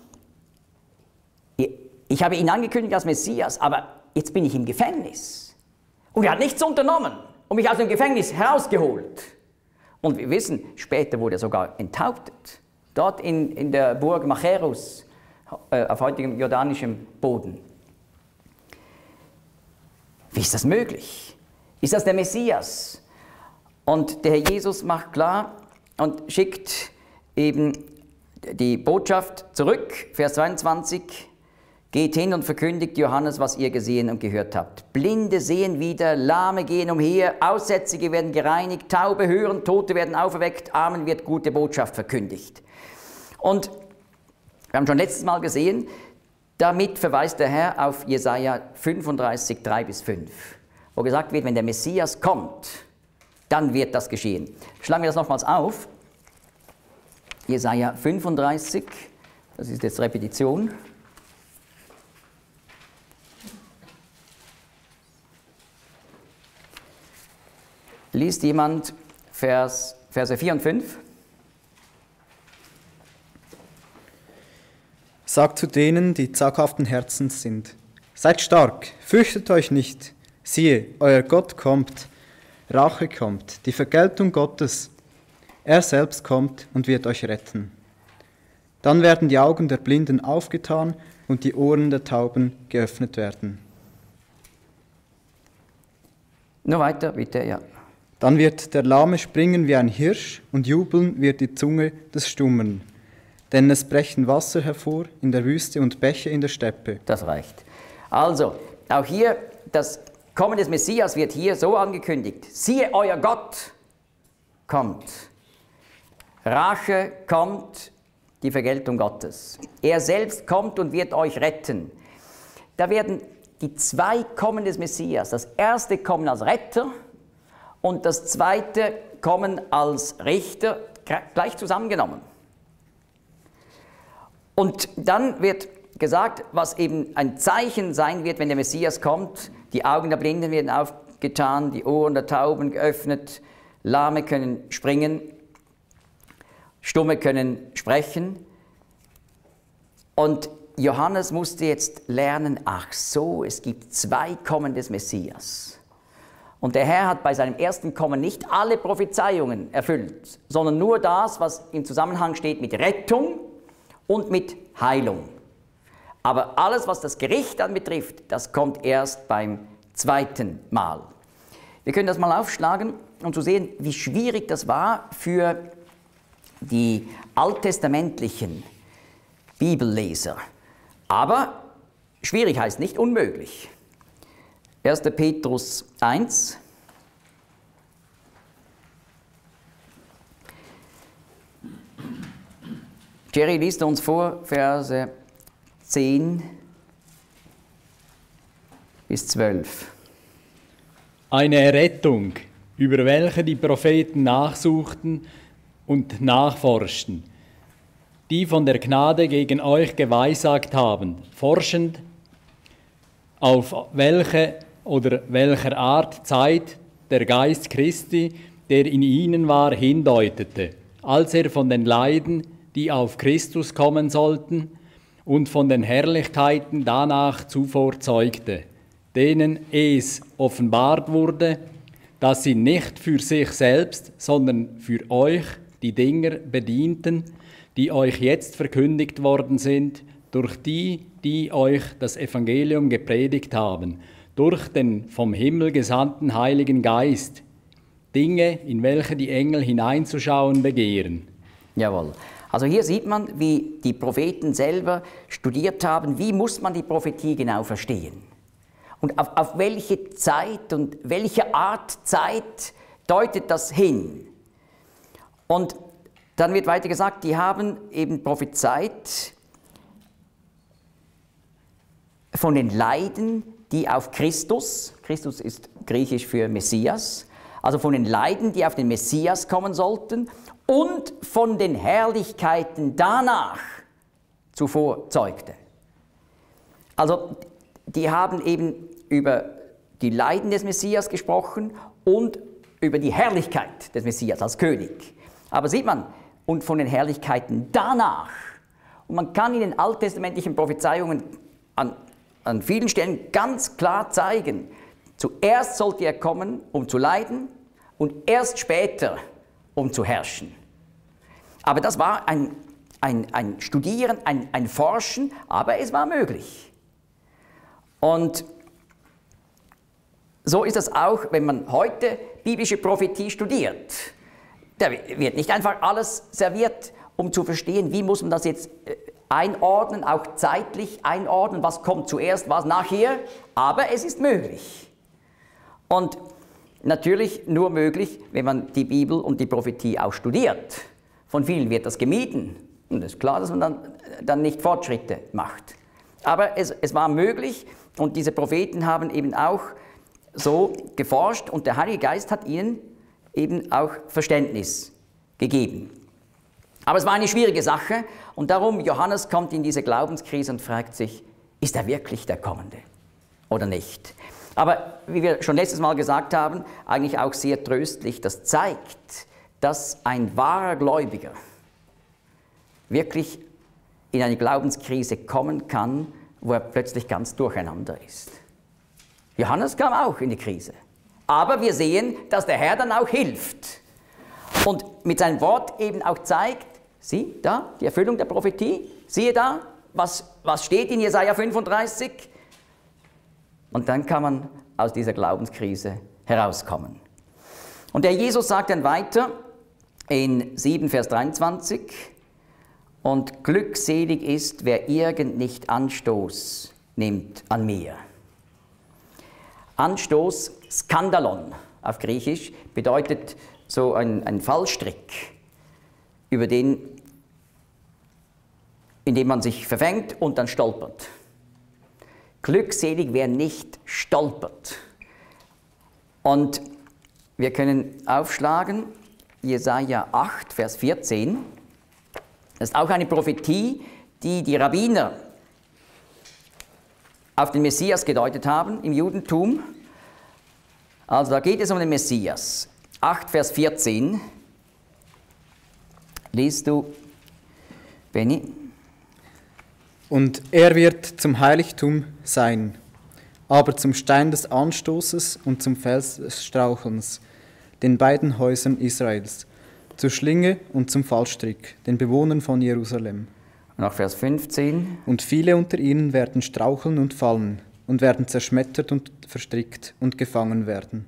Ich habe ihn angekündigt als Messias, aber jetzt bin ich im Gefängnis. Und er hat nichts unternommen und mich aus dem Gefängnis herausgeholt. Und wir wissen, später wurde er sogar enthauptet. Dort in der Burg Machaerus, auf heutigem jordanischem Boden. Wie ist das möglich? Ist das der Messias? Und der Herr Jesus macht klar und schickt eben die Botschaft zurück, Vers 22, geht hin und verkündigt Johannes, was ihr gesehen und gehört habt. Blinde sehen wieder, Lahme gehen umher, Aussätzige werden gereinigt, Taube hören, Tote werden auferweckt, Armen wird gute Botschaft verkündigt. Und wir haben schon letztes Mal gesehen, damit verweist der Herr auf Jesaja 35, 3-5, wo gesagt wird, wenn der Messias kommt, dann wird das geschehen. Schlagen wir das nochmals auf. Jesaja 35, das ist jetzt Repetition. Liest jemand Verse 4 und 5? Sagt zu denen, die zaghaften Herzens sind: Seid stark, fürchtet euch nicht. Siehe, euer Gott kommt, Rache kommt, die Vergeltung Gottes. Er selbst kommt und wird euch retten. Dann werden die Augen der Blinden aufgetan und die Ohren der Tauben geöffnet werden. Nur weiter, bitte, ja. Dann wird der Lahme springen wie ein Hirsch und jubeln wird die Zunge des Stummen. Denn es brechen Wasser hervor in der Wüste und Bäche in der Steppe. Das reicht. Also, auch hier, das Kommen des Messias wird hier so angekündigt. Siehe, euer Gott kommt. Rache kommt, die Vergeltung Gottes. Er selbst kommt und wird euch retten. Da werden die zwei Kommen des Messias, das erste Kommen als Retter und das zweite Kommen als Richter, gleich zusammengenommen. Und dann wird gesagt, was eben ein Zeichen sein wird, wenn der Messias kommt. Die Augen der Blinden werden aufgetan, die Ohren der Tauben geöffnet, Lahme können springen, Stumme können sprechen. Und Johannes musste jetzt lernen, ach so, es gibt zwei Kommen des Messias. Und der Herr hat bei seinem ersten Kommen nicht alle Prophezeiungen erfüllt, sondern nur das, was im Zusammenhang steht mit Rettung und mit Heilung. Aber alles, was das Gericht dann betrifft, das kommt erst beim zweiten Mal. Wir können das mal aufschlagen, um zu sehen, wie schwierig das war für die alttestamentlichen Bibelleser. Aber schwierig heißt nicht unmöglich. 1. Petrus 1. Jerry liest uns vor, Verse 10 bis 12. Eine Errettung, über welche die Propheten nachsuchten und nachforschten, die von der Gnade gegen euch geweissagt haben, forschend, auf welche oder welcher Art Zeit der Geist Christi, der in ihnen war, hindeutete, als er von den Leiden, die auf Christus kommen sollten, und von den Herrlichkeiten danach zuvor zeugte, denen es offenbart wurde, dass sie nicht für sich selbst, sondern für euch die Dinger bedienten, die euch jetzt verkündigt worden sind, durch die, die euch das Evangelium gepredigt haben, durch den vom Himmel gesandten Heiligen Geist, Dinge, in welche die Engel hineinzuschauen begehren. Jawohl. Also hier sieht man, wie die Propheten selber studiert haben, wie muss man die Prophetie genau verstehen. Und auf welche Zeit und welche Art Zeit deutet das hin? Und dann wird weiter gesagt, die haben eben prophezeit von den Leiden, die auf Christus, Christus ist griechisch für Messias, also von den Leiden, die auf den Messias kommen sollten und von den Herrlichkeiten danach zuvor zeugte. Also die haben eben über die Leiden des Messias gesprochen und über die Herrlichkeit des Messias als König. Aber sieht man, und von den Herrlichkeiten danach. Und man kann in den alttestamentlichen Prophezeiungen an vielen Stellen ganz klar zeigen, zuerst sollte er kommen, um zu leiden, und erst später, um zu herrschen. Aber das war ein Studieren, ein Forschen, aber es war möglich. Und so ist es auch, wenn man heute biblische Prophetie studiert. Da wird nicht einfach alles serviert, um zu verstehen, wie muss man das jetzt einordnen, auch zeitlich einordnen, was kommt zuerst, was nachher, aber es ist möglich. Und natürlich nur möglich, wenn man die Bibel und die Prophetie auch studiert. Von vielen wird das gemieden. Und es ist klar, dass man dann nicht Fortschritte macht. Aber es war möglich und diese Propheten haben eben auch so geforscht und der Heilige Geist hat ihnen eben auch Verständnis gegeben. Aber es war eine schwierige Sache und darum, Johannes kommt in diese Glaubenskrise und fragt sich, ist er wirklich der Kommende oder nicht? Aber wie wir schon letztes Mal gesagt haben, eigentlich auch sehr tröstlich, das zeigt, dass ein wahrer Gläubiger wirklich in eine Glaubenskrise kommen kann, wo er plötzlich ganz durcheinander ist. Johannes kam auch in die Krise. Aber wir sehen, dass der Herr dann auch hilft und mit seinem Wort eben auch zeigt, sieh da, die Erfüllung der Prophetie, siehe da, was steht in Jesaja 35. Und dann kann man aus dieser Glaubenskrise herauskommen. Und der Jesus sagt dann weiter in 7, Vers 23, und glückselig ist, wer irgend nicht Anstoß nimmt an mir. Anstoß, Skandalon auf Griechisch, bedeutet so ein Fallstrick, über in dem man sich verfängt und dann stolpert. Glückselig, wer nicht stolpert. Und wir können aufschlagen, Jesaja 8, Vers 14. Das ist auch eine Prophetie, die die Rabbiner auf den Messias gedeutet haben im Judentum. Also da geht es um den Messias. 8, Vers 14. Liest du, Benni? Und er wird zum Heiligtum sein, aber zum Stein des Anstoßes und zum Fels des Strauchelns, den beiden Häusern Israels, zur Schlinge und zum Fallstrick, den Bewohnern von Jerusalem. Nach Vers 15. Und viele unter ihnen werden straucheln und fallen und werden zerschmettert und verstrickt und gefangen werden.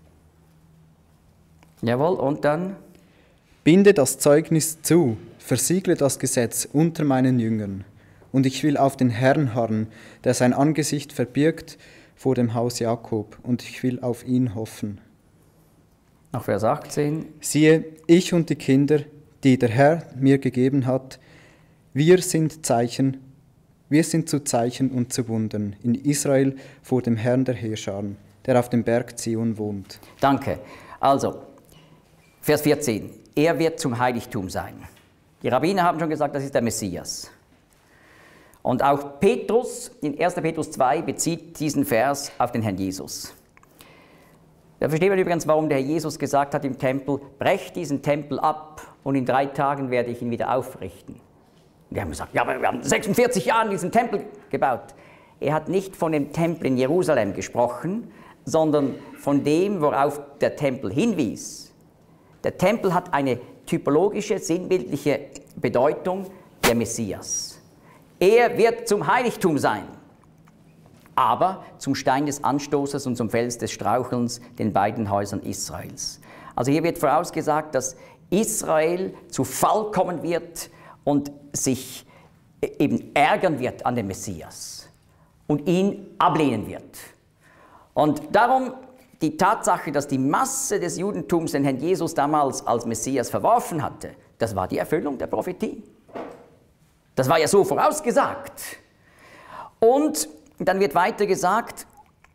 Jawohl, und dann? Binde das Zeugnis zu, versiegle das Gesetz unter meinen Jüngern. Und ich will auf den Herrn harren, der sein Angesicht verbirgt vor dem Haus Jakob, und ich will auf ihn hoffen. Nach Vers 18. Siehe, ich und die Kinder, die der Herr mir gegeben hat, wir sind zu Zeichen und zu Wundern in Israel vor dem Herrn der Heerscharen, der auf dem Berg Zion wohnt. Danke. Also, Vers 14. Er wird zum Heiligtum sein. Die Rabbiner haben schon gesagt, das ist der Messias. Und auch Petrus, in 1. Petrus 2, bezieht diesen Vers auf den Herrn Jesus. Da versteht man übrigens, warum der Herr Jesus gesagt hat im Tempel, brecht diesen Tempel ab und in 3 Tagen werde ich ihn wieder aufrichten. Und die haben gesagt, ja, aber wir haben 46 Jahre diesen Tempel gebaut. Er hat nicht von dem Tempel in Jerusalem gesprochen, sondern von dem, worauf der Tempel hinwies. Der Tempel hat eine typologische, sinnbildliche Bedeutung, der Messias. Er wird zum Heiligtum sein, aber zum Stein des Anstoßes und zum Fels des Strauchelns, den beiden Häusern Israels. Also hier wird vorausgesagt, dass Israel zu Fall kommen wird und sich eben ärgern wird an dem Messias und ihn ablehnen wird. Und darum die Tatsache, dass die Masse des Judentums den Herrn Jesus damals als Messias verworfen hatte, das war die Erfüllung der Prophetie. Das war ja so vorausgesagt. Und dann wird weiter gesagt,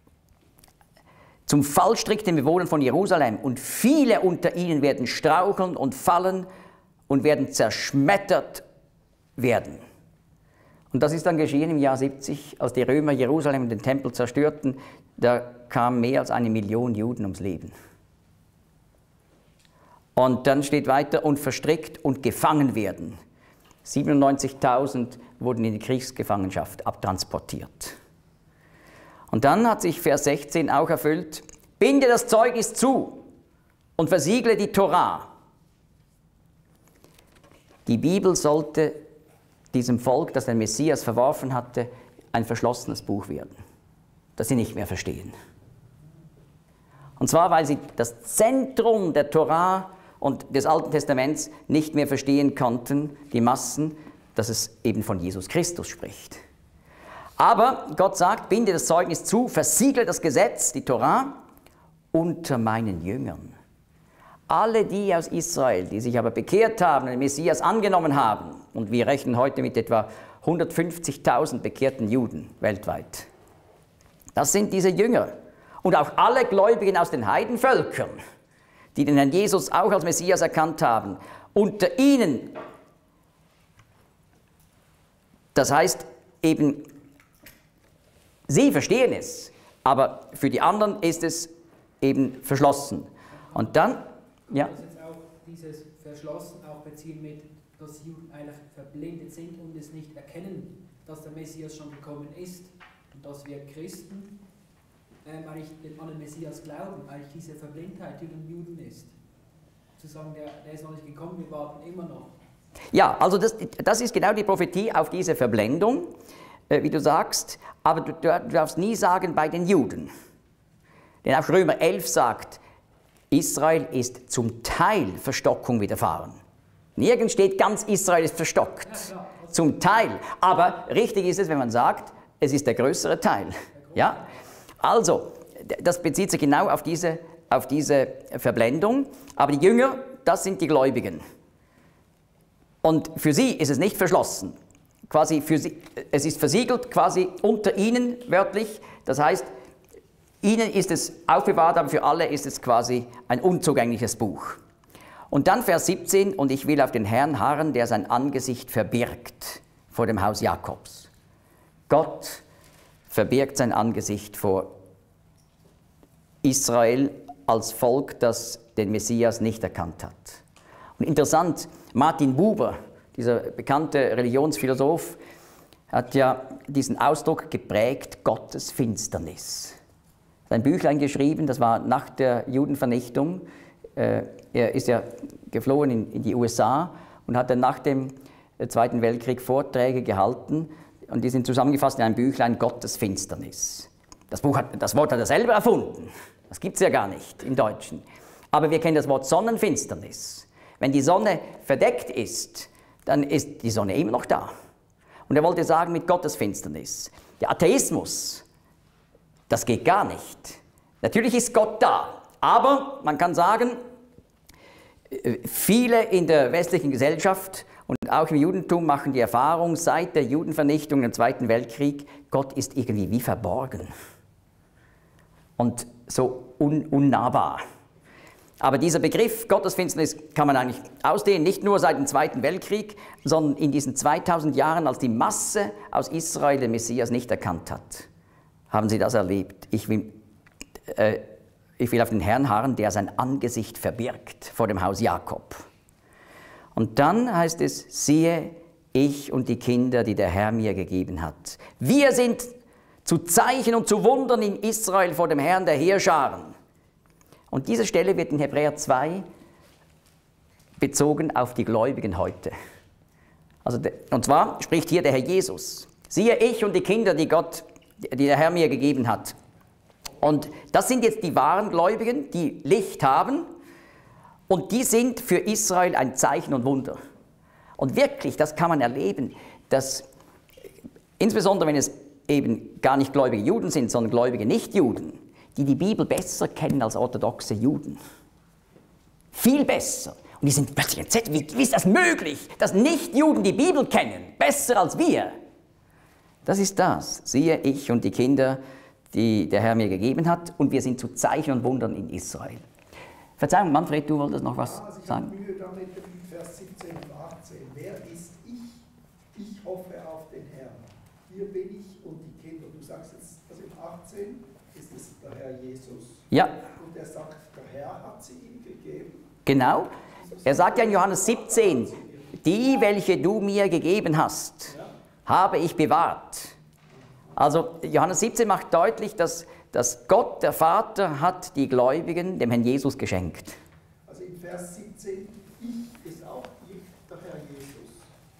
zum Fallstrick den Bewohnern von Jerusalem, und viele unter ihnen werden straucheln und fallen und werden zerschmettert werden. Und das ist dann geschehen im Jahr 70, als die Römer Jerusalem und den Tempel zerstörten. Da kamen mehr als 1 Million Juden ums Leben. Und dann steht weiter, und verstrickt und gefangen werden. 97.000 wurden in die Kriegsgefangenschaft abtransportiert. Und dann hat sich Vers 16 auch erfüllt, binde das Zeugnis zu und versiegle die Torah. Die Bibel sollte diesem Volk, das den Messias verworfen hatte, ein verschlossenes Buch werden, das sie nicht mehr verstehen. Und zwar, weil sie das Zentrum der Torah und des Alten Testaments nicht mehr verstehen konnten, die Massen, dass es eben von Jesus Christus spricht. Aber Gott sagt, binde das Zeugnis zu, versiegle das Gesetz, die Torah, unter meinen Jüngern. Alle die aus Israel, die sich aber bekehrt haben, den Messias angenommen haben, und wir rechnen heute mit etwa 150.000 bekehrten Juden weltweit, das sind diese Jünger. Und auch alle Gläubigen aus den Heidenvölkern, die den Herrn Jesus auch als Messias erkannt haben, unter ihnen, das heißt eben, sie verstehen es, aber für die anderen ist es eben verschlossen. Und dann, ja. Das jetzt auch dieses Verschlossen auch beziehen mit, dass Juden eigentlich verblindet sind und es nicht erkennen, dass der Messias schon gekommen ist und dass wir Christen eigentlich an den Messias glauben, eigentlich diese Verblindheit, die den Juden ist. Zu sagen, der ist noch nicht gekommen, wir warten immer noch. Ja, also das ist genau die Prophetie auf diese Verblendung, wie du sagst, aber du darfst nie sagen bei den Juden. Denn auch Römer 11 sagt, Israel ist zum Teil Verstockung widerfahren. Nirgends steht, ganz Israel ist verstockt. Ja, zum Teil. Aber richtig ist es, wenn man sagt, es ist der größere Teil. Ja? Also, das bezieht sich genau auf diese Verblendung. Aber die Jünger, das sind die Gläubigen. Und für sie ist es nicht verschlossen. Quasi für sie, es ist versiegelt quasi unter ihnen, wörtlich. Das heißt, ihnen ist es aufbewahrt, aber für alle ist es quasi ein unzugängliches Buch. Und dann Vers 17, und ich will auf den Herrn harren, der sein Angesicht verbirgt vor dem Haus Jakobs. Gott verbirgt sein Angesicht vor Israel als Volk, das den Messias nicht erkannt hat. Und interessant, Martin Buber, dieser bekannte Religionsphilosoph, hat ja diesen Ausdruck geprägt, Gottes Finsternis. Ein Büchlein geschrieben, das war nach der Judenvernichtung. Er ist ja geflohen in die USA und hat dann nach dem Zweiten Weltkrieg Vorträge gehalten und die sind zusammengefasst in einem Büchlein Gottes Finsternis. Das Wort hat er selber erfunden. Das gibt es ja gar nicht im Deutschen. Aber wir kennen das Wort Sonnenfinsternis. Wenn die Sonne verdeckt ist, dann ist die Sonne immer noch da. Und er wollte sagen mit Gottes Finsternis. Der Atheismus, das geht gar nicht. Natürlich ist Gott da, aber man kann sagen, viele in der westlichen Gesellschaft und auch im Judentum machen die Erfahrung seit der Judenvernichtung im Zweiten Weltkrieg, Gott ist irgendwie wie verborgen und so unnahbar. Aber dieser Begriff Gottesfinsternis kann man eigentlich ausdehnen, nicht nur seit dem Zweiten Weltkrieg, sondern in diesen 2000 Jahren, als die Masse aus Israel den Messias nicht erkannt hat, haben sie das erlebt. Ich will auf den Herrn harren, der sein Angesicht verbirgt vor dem Haus Jakob. Und dann heißt es, siehe, ich und die Kinder, die der Herr mir gegeben hat. Wir sind zu Zeichen und zu Wundern in Israel vor dem Herrn der Heerscharen. Und diese Stelle wird in Hebräer 2 bezogen auf die Gläubigen heute. Und zwar spricht hier der Herr Jesus. Siehe, ich und die Kinder, die der Herr mir gegeben hat. Und das sind jetzt die wahren Gläubigen, die Licht haben. Und die sind für Israel ein Zeichen und Wunder. Und wirklich, das kann man erleben, dass insbesondere wenn es eben gar nicht gläubige Juden sind, sondern gläubige Nichtjuden, die Bibel besser kennen als orthodoxe Juden. Viel besser. Und die sind plötzlich entsetzt, wie ist das möglich, dass Nichtjuden die Bibel kennen, besser als wir? Das ist das. Siehe, ich und die Kinder, die der Herr mir gegeben hat, und wir sind zu Zeichen und Wundern in Israel. Verzeihung, Manfred, du wolltest noch was sagen? Ich habe Mühe damit, Vers 17 und 18. Wer ist ich? Ich hoffe auf den Herrn. Hier bin ich und die Kinder. Du sagst jetzt, also im 18 ist es der Herr Jesus. Ja. Und er sagt, der Herr hat sie ihm gegeben. Genau. Er sagt ja in Johannes 17, die, welche du mir gegeben hast, habe ich bewahrt. Also Johannes 17 macht deutlich, dass Gott, der Vater, hat die Gläubigen dem Herrn Jesus geschenkt. Also in Vers 17, ich ist auch der Herr Jesus.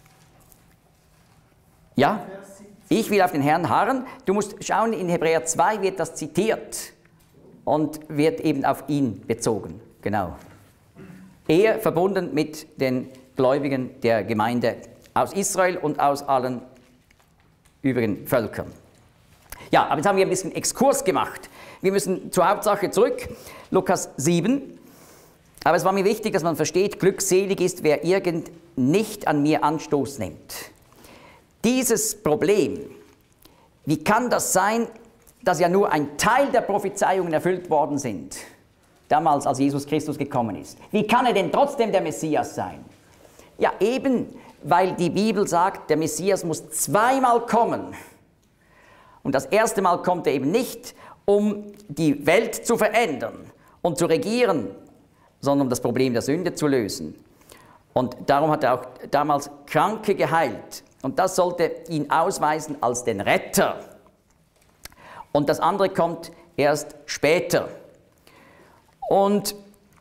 Ja, Vers 17. ich will auf den Herrn harren. Du musst schauen, in Hebräer 2 wird das zitiert und wird eben auf ihn bezogen. Genau. Er verbunden mit den Gläubigen der Gemeinde aus Israel und aus allen übrigen Völkern. Ja, aber jetzt haben wir ein bisschen Exkurs gemacht. Wir müssen zur Hauptsache zurück, Lukas 7. Aber es war mir wichtig, dass man versteht, glückselig ist, wer irgend nicht an mir Anstoß nimmt. Dieses Problem, wie kann das sein, dass ja nur ein Teil der Prophezeiungen erfüllt worden sind, damals als Jesus Christus gekommen ist? Wie kann er denn trotzdem der Messias sein? Ja, eben, weil die Bibel sagt, der Messias muss zweimal kommen. Und das erste Mal kommt er eben nicht, um die Welt zu verändern und zu regieren, sondern um das Problem der Sünde zu lösen. Und darum hat er auch damals Kranke geheilt. Und das sollte ihn ausweisen als den Retter. Und das andere kommt erst später. Und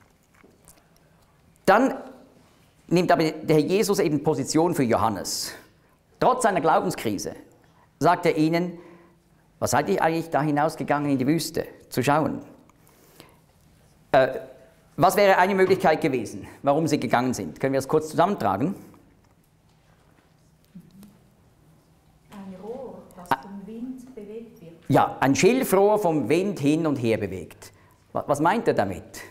dann nimmt aber der Herr Jesus eben Position für Johannes. Trotz seiner Glaubenskrise sagt er ihnen, was seid ihr eigentlich da hinausgegangen in die Wüste zu schauen? Was wäre eine Möglichkeit gewesen, warum sie gegangen sind? Können wir das kurz zusammentragen? Ein Rohr, das vom Wind bewegt wird. Ja, ein Schilfrohr vom Wind hin und her bewegt. Was meint er damit?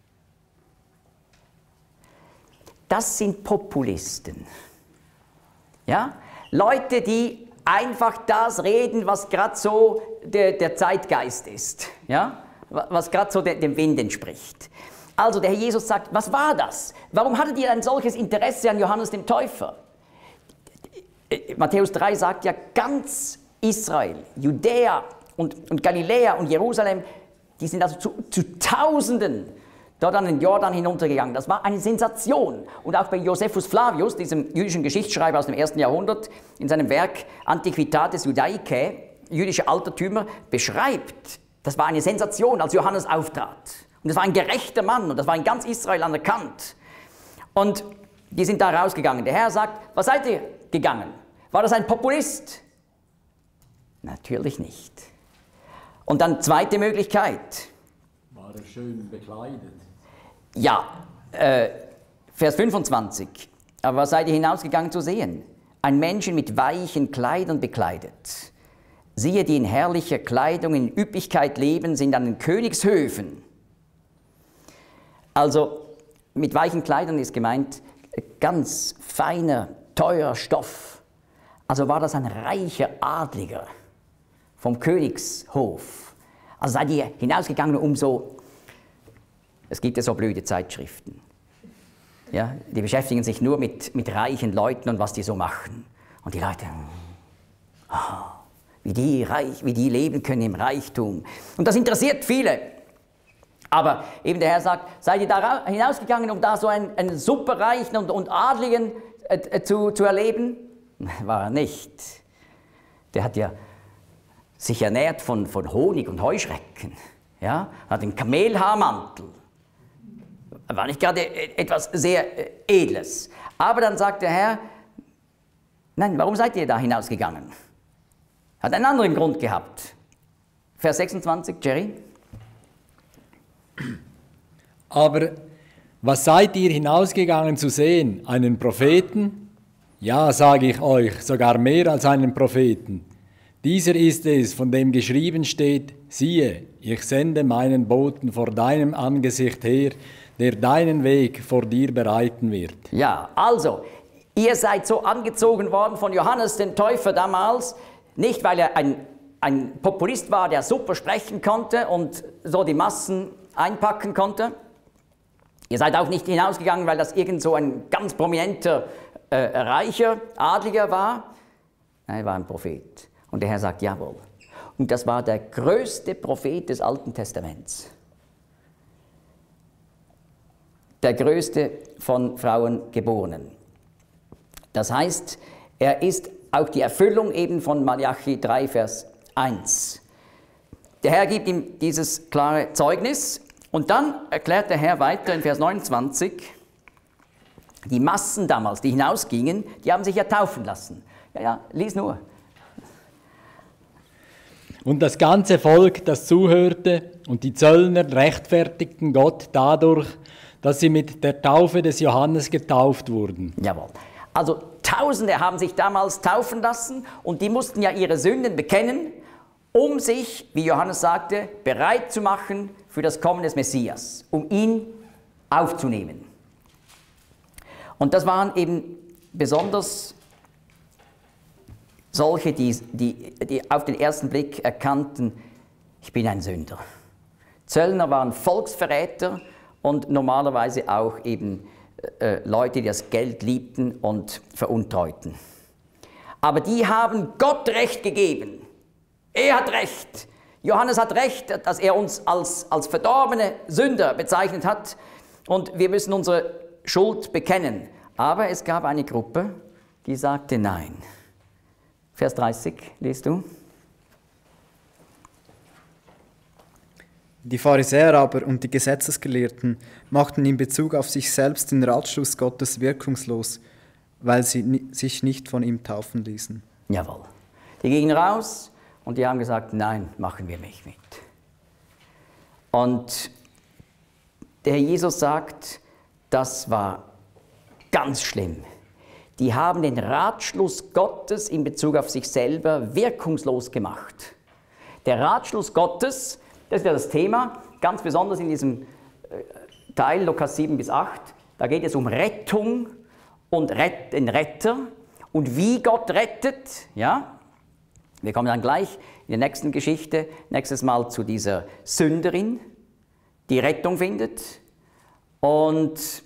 Das sind Populisten. Ja? Leute, die einfach das reden, was gerade so der Zeitgeist ist. Ja? Was gerade so dem Wind entspricht. Also der Herr Jesus sagt, was war das? Warum hattet ihr ein solches Interesse an Johannes dem Täufer? Matthäus 3 sagt ja, ganz Israel, Judäa und Galiläa und Jerusalem, die sind also zu Tausenden dort an den Jordan hinuntergegangen. Das war eine Sensation. Und auch bei Josephus Flavius, diesem jüdischen Geschichtsschreiber aus dem 1. Jahrhundert, in seinem Werk Antiquitates Judaicae, jüdische Altertümer, beschreibt, das war eine Sensation, als Johannes auftrat. Und das war ein gerechter Mann und das war in ganz Israel anerkannt. Und die sind da rausgegangen. Der Herr sagt, was seid ihr gegangen? War das ein Populist? Natürlich nicht. Und dann zweite Möglichkeit. War er schön bekleidet? Ja, Vers 25. Aber was seid ihr hinausgegangen zu sehen? Ein Menschen mit weichen Kleidern bekleidet. Siehe, die in herrlicher Kleidung in Üppigkeit leben, sind an den Königshöfen. Also mit weichen Kleidern ist gemeint ganz feiner, teurer Stoff. Also war das ein reicher Adliger vom Königshof. Also seid ihr hinausgegangen, um so, es gibt ja so blöde Zeitschriften, ja, die beschäftigen sich nur mit reichen Leuten und was die so machen. Und die Leute, wie die leben können im Reichtum. Und das interessiert viele. Aber eben der Herr sagt, seid ihr da hinausgegangen, um da so einen superreichen und Adligen zu erleben? War er nicht. Der hat ja sich ernährt von Honig und Heuschrecken. Ja? Hat einen Kamelhaarmantel. War nicht gerade etwas sehr Edles. Aber dann sagt der Herr, nein, warum seid ihr da hinausgegangen? Hat einen anderen Grund gehabt. Vers 26, Jerry. Aber was seid ihr hinausgegangen zu sehen? Einen Propheten? Ja, sage ich euch, sogar mehr als einen Propheten. Dieser ist es, von dem geschrieben steht, siehe, ich sende meinen Boten vor deinem Angesicht her, der deinen Weg vor dir bereiten wird. Ja, also, ihr seid so angezogen worden von Johannes dem Täufer damals, nicht weil er ein Populist war, der super sprechen konnte und so die Massen einpacken konnte. Ihr seid auch nicht hinausgegangen, weil das irgend so ein ganz prominenter, reicher Adliger war. Nein, er war ein Prophet. Und der Herr sagt, jawohl. Und das war der größte Prophet des Alten Testaments. der größte von Frauen geborenen. Das heißt, er ist auch die Erfüllung eben von Malachi 3, Vers 1. Der Herr gibt ihm dieses klare Zeugnis und dann erklärt der Herr weiter in Vers 29, die Massen damals, die hinausgingen, die haben sich ja taufen lassen. Ja, lies nur. Und das ganze Volk, das zuhörte, und die Zöllner rechtfertigten Gott dadurch, dass sie mit der Taufe des Johannes getauft wurden. Jawohl. Also Tausende haben sich damals taufen lassen und die mussten ja ihre Sünden bekennen, um sich, wie Johannes sagte, bereit zu machen für das Kommen des Messias, um ihn aufzunehmen. Und das waren eben besonders solche, die auf den ersten Blick erkannten, ich bin ein Sünder. Zöllner waren Volksverräter und normalerweise auch eben Leute, die das Geld liebten und veruntreuten. Aber die haben Gott Recht gegeben. Er hat Recht. Johannes hat Recht, dass er uns als verdorbene Sünder bezeichnet hat und wir müssen unsere Schuld bekennen. Aber es gab eine Gruppe, die sagte nein. Vers 30, liest du. Die Pharisäer aber und die Gesetzesgelehrten machten in Bezug auf sich selbst den Ratschluss Gottes wirkungslos, weil sie sich nicht von ihm taufen ließen. Jawohl. Die gingen raus und die haben gesagt, nein, machen wir nicht mit. Und der Herr Jesus sagt, das war ganz schlimm. Die haben den Ratschluss Gottes in Bezug auf sich selber wirkungslos gemacht. Der Ratschluss Gottes, das ist ja das Thema, ganz besonders in diesem Teil, Lukas 7 bis 8, da geht es um Rettung und den Retter und wie Gott rettet. Ja? Wir kommen dann gleich in der nächsten Geschichte, nächstes Mal zu dieser Sünderin, die Rettung findet und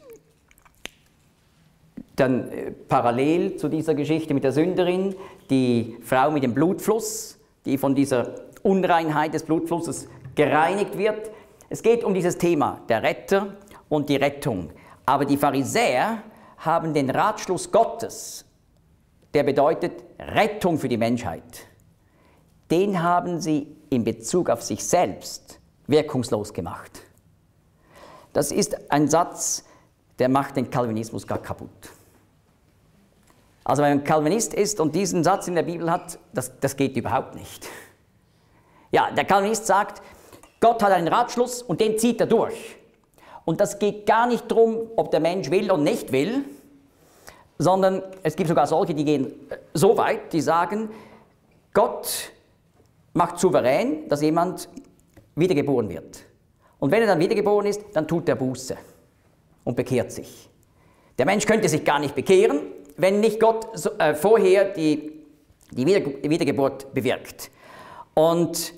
dann parallel zu dieser Geschichte mit der Sünderin, die Frau mit dem Blutfluss, die von dieser Unreinheit des Blutflusses gereinigt wird. Es geht um dieses Thema, der Retter und die Rettung. Aber die Pharisäer haben den Ratschluss Gottes, der bedeutet Rettung für die Menschheit, den haben sie in Bezug auf sich selbst wirkungslos gemacht. Das ist ein Satz, der macht den Calvinismus gar kaputt. Also wenn man Calvinist ist und diesen Satz in der Bibel hat, das geht überhaupt nicht. Ja, der Calvinist sagt, Gott hat einen Ratschluss und den zieht er durch. Und das geht gar nicht darum, ob der Mensch will oder nicht will, sondern es gibt sogar solche, die gehen so weit, die sagen, Gott macht souverän, dass jemand wiedergeboren wird. Und wenn er dann wiedergeboren ist, dann tut er Buße und bekehrt sich. Der Mensch könnte sich gar nicht bekehren, wenn nicht Gott vorher die Wiedergeburt bewirkt. Und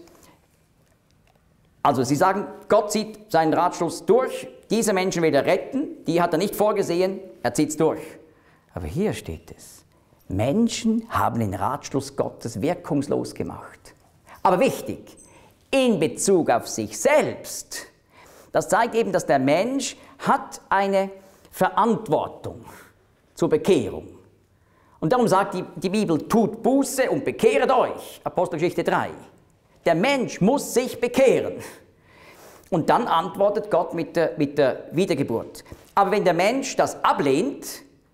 also sie sagen, Gott zieht seinen Ratschluss durch, diese Menschen will er retten, die hat er nicht vorgesehen, er zieht es durch. Aber hier steht es, Menschen haben den Ratschluss Gottes wirkungslos gemacht. Aber wichtig, in Bezug auf sich selbst, das zeigt eben, dass der Mensch hat eine Verantwortung zur Bekehrung. Und darum sagt die Bibel, tut Buße und bekehret euch, Apostelgeschichte 3. Der Mensch muss sich bekehren. Und dann antwortet Gott mit der Wiedergeburt. Aber wenn der Mensch das ablehnt,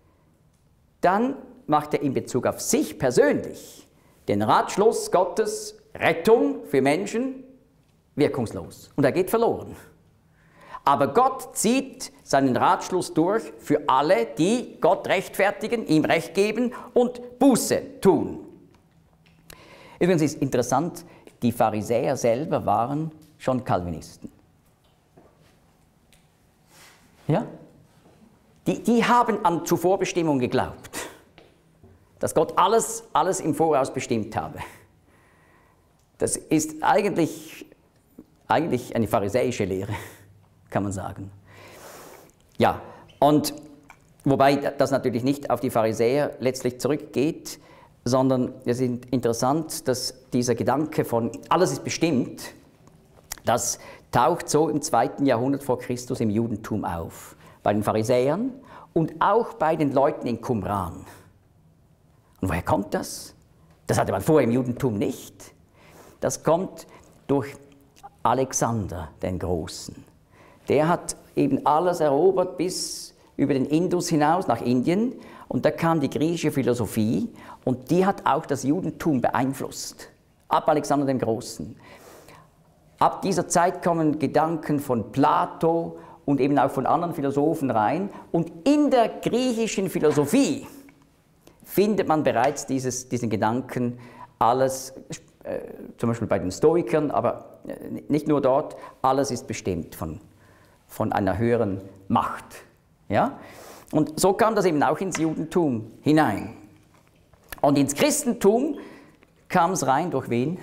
dann macht er in Bezug auf sich persönlich den Ratschluss Gottes, Rettung für Menschen, wirkungslos. Und er geht verloren. Aber Gott zieht seinen Ratschluss durch für alle, die Gott rechtfertigen, ihm Recht geben und Buße tun. Übrigens ist interessant, die Pharisäer selber waren schon Calvinisten. Ja? Die haben an Zuvorbestimmung geglaubt, dass Gott alles im Voraus bestimmt habe. Das ist eigentlich eine pharisäische Lehre, kann man sagen. Ja, und wobei das natürlich nicht auf die Pharisäer letztlich zurückgeht, sondern es ist interessant, dass dieser Gedanke von alles ist bestimmt, das taucht so im 2. Jahrhundert vor Christus im Judentum auf. bei den Pharisäern und auch bei den Leuten in Qumran. Und woher kommt das? Das hatte man vorher im Judentum nicht. Das kommt durch Alexander den Großen. Der hat eben alles erobert bis über den Indus hinaus nach Indien und da kam die griechische Philosophie und die hat auch das Judentum beeinflusst. Ab Alexander dem Großen. Ab dieser Zeit kommen Gedanken von Plato und eben auch von anderen Philosophen rein und in der griechischen Philosophie findet man bereits diesen Gedanken, alles, zum Beispiel bei den Stoikern, aber nicht nur dort, alles ist bestimmt von einer höheren Macht. Ja? Und so kam das eben auch ins Judentum hinein. Und ins Christentum kam es rein durch wen?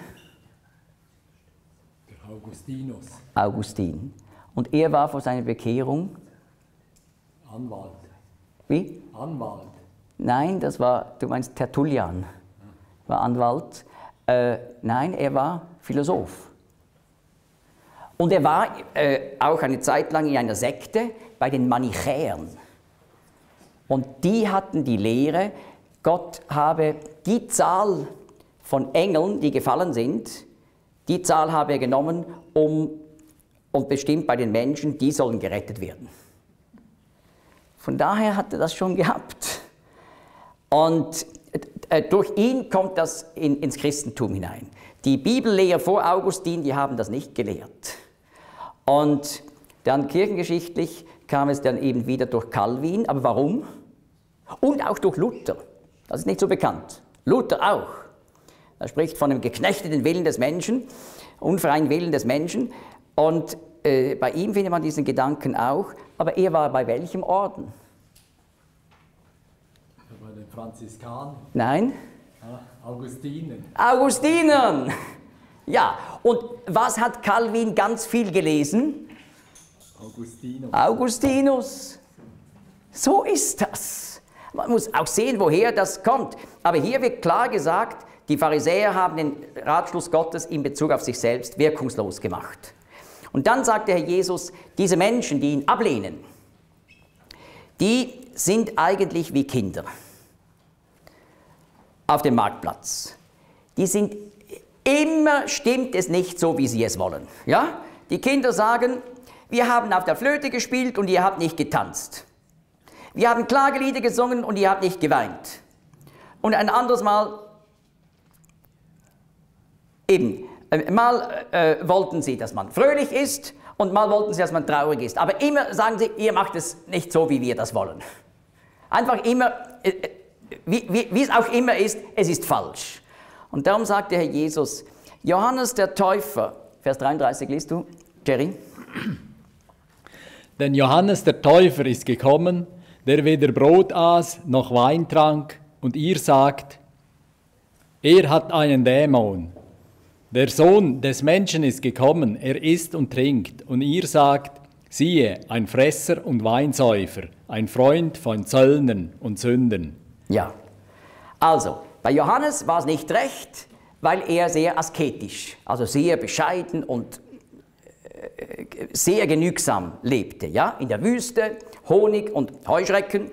Der Augustinus. Augustin. Und er war vor seiner Bekehrung? Anwalt. Wie? Anwalt. Nein, das war, du meinst Tertullian, war Anwalt. Nein, er war Philosoph. Und er war auch eine Zeit lang in einer Sekte bei den Manichäern. Und die hatten die Lehre, Gott habe die Zahl von Engeln, die gefallen sind, die Zahl habe er genommen und bestimmt bei den Menschen, die sollen gerettet werden. Von daher hat er das schon gehabt. Und durch ihn kommt das ins Christentum hinein. Die Bibellehrer vor Augustin, die haben das nicht gelehrt. Und dann kirchengeschichtlich kam es dann eben wieder durch Calvin. Aber warum? Und auch durch Luther. Das ist nicht so bekannt. Luther auch. Er spricht von dem geknechteten Willen des Menschen, unfreien Willen des Menschen. Und bei ihm findet man diesen Gedanken auch. Aber er war bei welchem Orden? Bei den Franziskanern? Nein? Augustinern. Augustinern! Ja, und was hat Calvin ganz viel gelesen? Augustinus. Augustinus. So ist das. Man muss auch sehen, woher das kommt. Aber hier wird klar gesagt, die Pharisäer haben den Ratschluss Gottes in Bezug auf sich selbst wirkungslos gemacht. Und dann sagt der Herr Jesus, diese Menschen, die ihn ablehnen, die sind eigentlich wie Kinder auf dem Marktplatz. Die sind immer, stimmt es nicht so, wie sie es wollen. Ja? Die Kinder sagen, wir haben auf der Flöte gespielt und ihr habt nicht getanzt. Wir haben Klagelieder gesungen und ihr habt nicht geweint. Und ein anderes Mal, eben, mal wollten sie, dass man fröhlich ist und mal wollten sie, dass man traurig ist. Aber immer sagen sie, ihr macht es nicht so, wie wir das wollen. Einfach immer, wie es auch immer ist, es ist falsch. Und darum sagt der Herr Jesus, Johannes der Täufer, Vers 33 liest du, Jerry? Denn Johannes der Täufer ist gekommen, der weder Brot aß noch Wein trank, und ihr sagt, er hat einen Dämon. Der Sohn des Menschen ist gekommen, er isst und trinkt, und ihr sagt, siehe, ein Fresser und Weinsäufer, ein Freund von Zöllnern und Sündern. Ja, also, bei Johannes war es nicht recht, weil er sehr asketisch, also sehr bescheiden und sehr genügsam lebte. Ja? In der Wüste, Honig und Heuschrecken.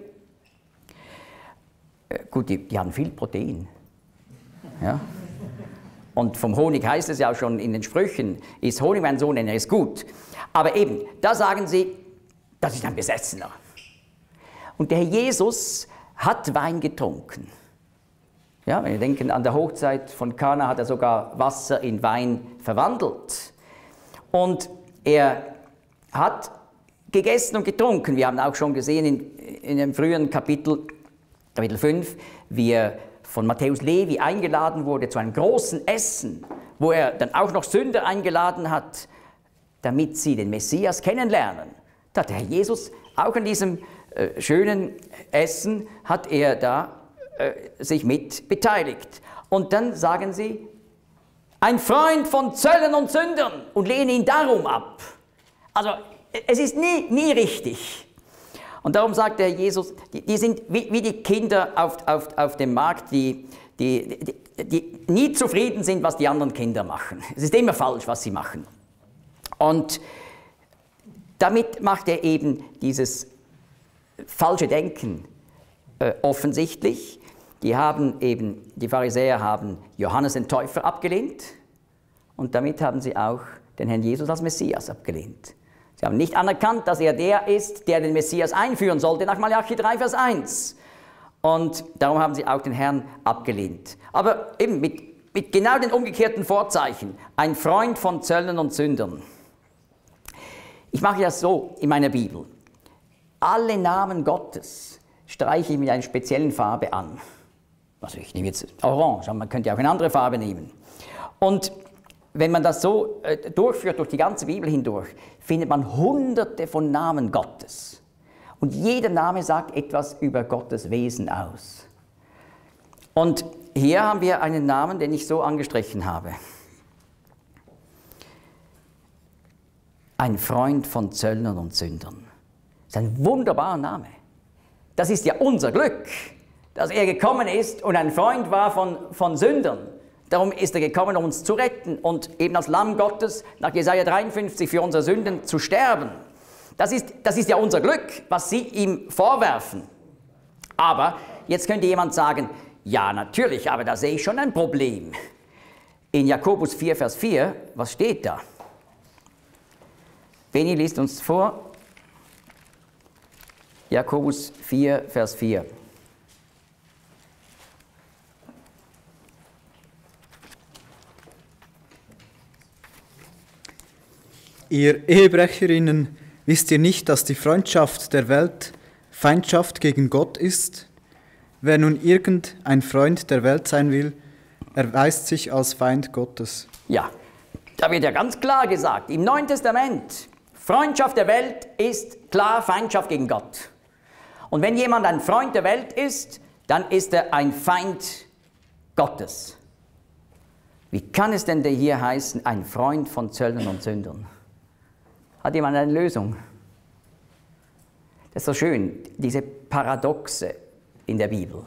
Gut, die haben viel Protein. Ja? Und vom Honig heißt es ja auch schon in den Sprüchen, ist Honig mein Sohn, er ist gut. Aber eben, da sagen sie, das ist ein Besessener. Und der Herr Jesus hat Wein getrunken. Ja, wenn wir denken an der Hochzeit von Kana, hat er sogar Wasser in Wein verwandelt. Und er hat gegessen und getrunken. Wir haben auch schon gesehen in dem früheren Kapitel 5, wie er von Matthäus Levi eingeladen wurde zu einem großen Essen, wo er dann auch noch Sünder eingeladen hat, damit sie den Messias kennenlernen. Da hat der Herr Jesus auch an diesem schönen Essen, hat er da sich mit beteiligt. Und dann sagen sie, ein Freund von Zöllnern und Sündern, und lehnen ihn darum ab. Also es ist nie richtig. Und darum sagt der Herr Jesus, die sind wie die Kinder auf dem Markt, die nie zufrieden sind, was die anderen Kinder machen. Es ist immer falsch, was sie machen. Und damit macht er eben dieses falsche Denken offensichtlich. Die Pharisäer haben Johannes den Täufer abgelehnt und damit haben sie auch den Herrn Jesus als Messias abgelehnt. Sie haben nicht anerkannt, dass er der ist, der den Messias einführen sollte, nach Malachi 3, Vers 1. Und darum haben sie auch den Herrn abgelehnt. Aber eben mit genau den umgekehrten Vorzeichen. Ein Freund von Zöllnern und Sündern. Ich mache das so in meiner Bibel. Alle Namen Gottes streiche ich mit einer speziellen Farbe an. Also ich nehme jetzt Orange, aber man könnte ja auch eine andere Farbe nehmen. Und wenn man das so durchführt, durch die ganze Bibel hindurch, findet man hunderte von Namen Gottes. Und jeder Name sagt etwas über Gottes Wesen aus. Und hier haben wir einen Namen, den ich so angestrichen habe. Ein Freund von Zöllnern und Sündern. Das ist ein wunderbarer Name. Das ist ja unser Glück, dass er gekommen ist und ein Freund war von Sündern. Darum ist er gekommen, um uns zu retten und eben als Lamm Gottes nach Jesaja 53 für unsere Sünden zu sterben. Das ist ja unser Glück, was sie ihm vorwerfen. Aber jetzt könnte jemand sagen, ja natürlich, aber da sehe ich schon ein Problem. In Jakobus 4, Vers 4, was steht da? Beni liest uns vor. Jakobus 4, Vers 4. Ihr Ehebrecherinnen, wisst ihr nicht, dass die Freundschaft der Welt Feindschaft gegen Gott ist? Wer nun irgendein Freund der Welt sein will, erweist sich als Feind Gottes. Ja, da wird ja ganz klar gesagt, im Neuen Testament, Freundschaft der Welt ist klar Feindschaft gegen Gott. Und wenn jemand ein Freund der Welt ist, dann ist er ein Feind Gottes. Wie kann es denn hier heißen, ein Freund von Zöllnern und Sündern? Hat jemand eine Lösung? Das ist so schön, diese Paradoxe in der Bibel.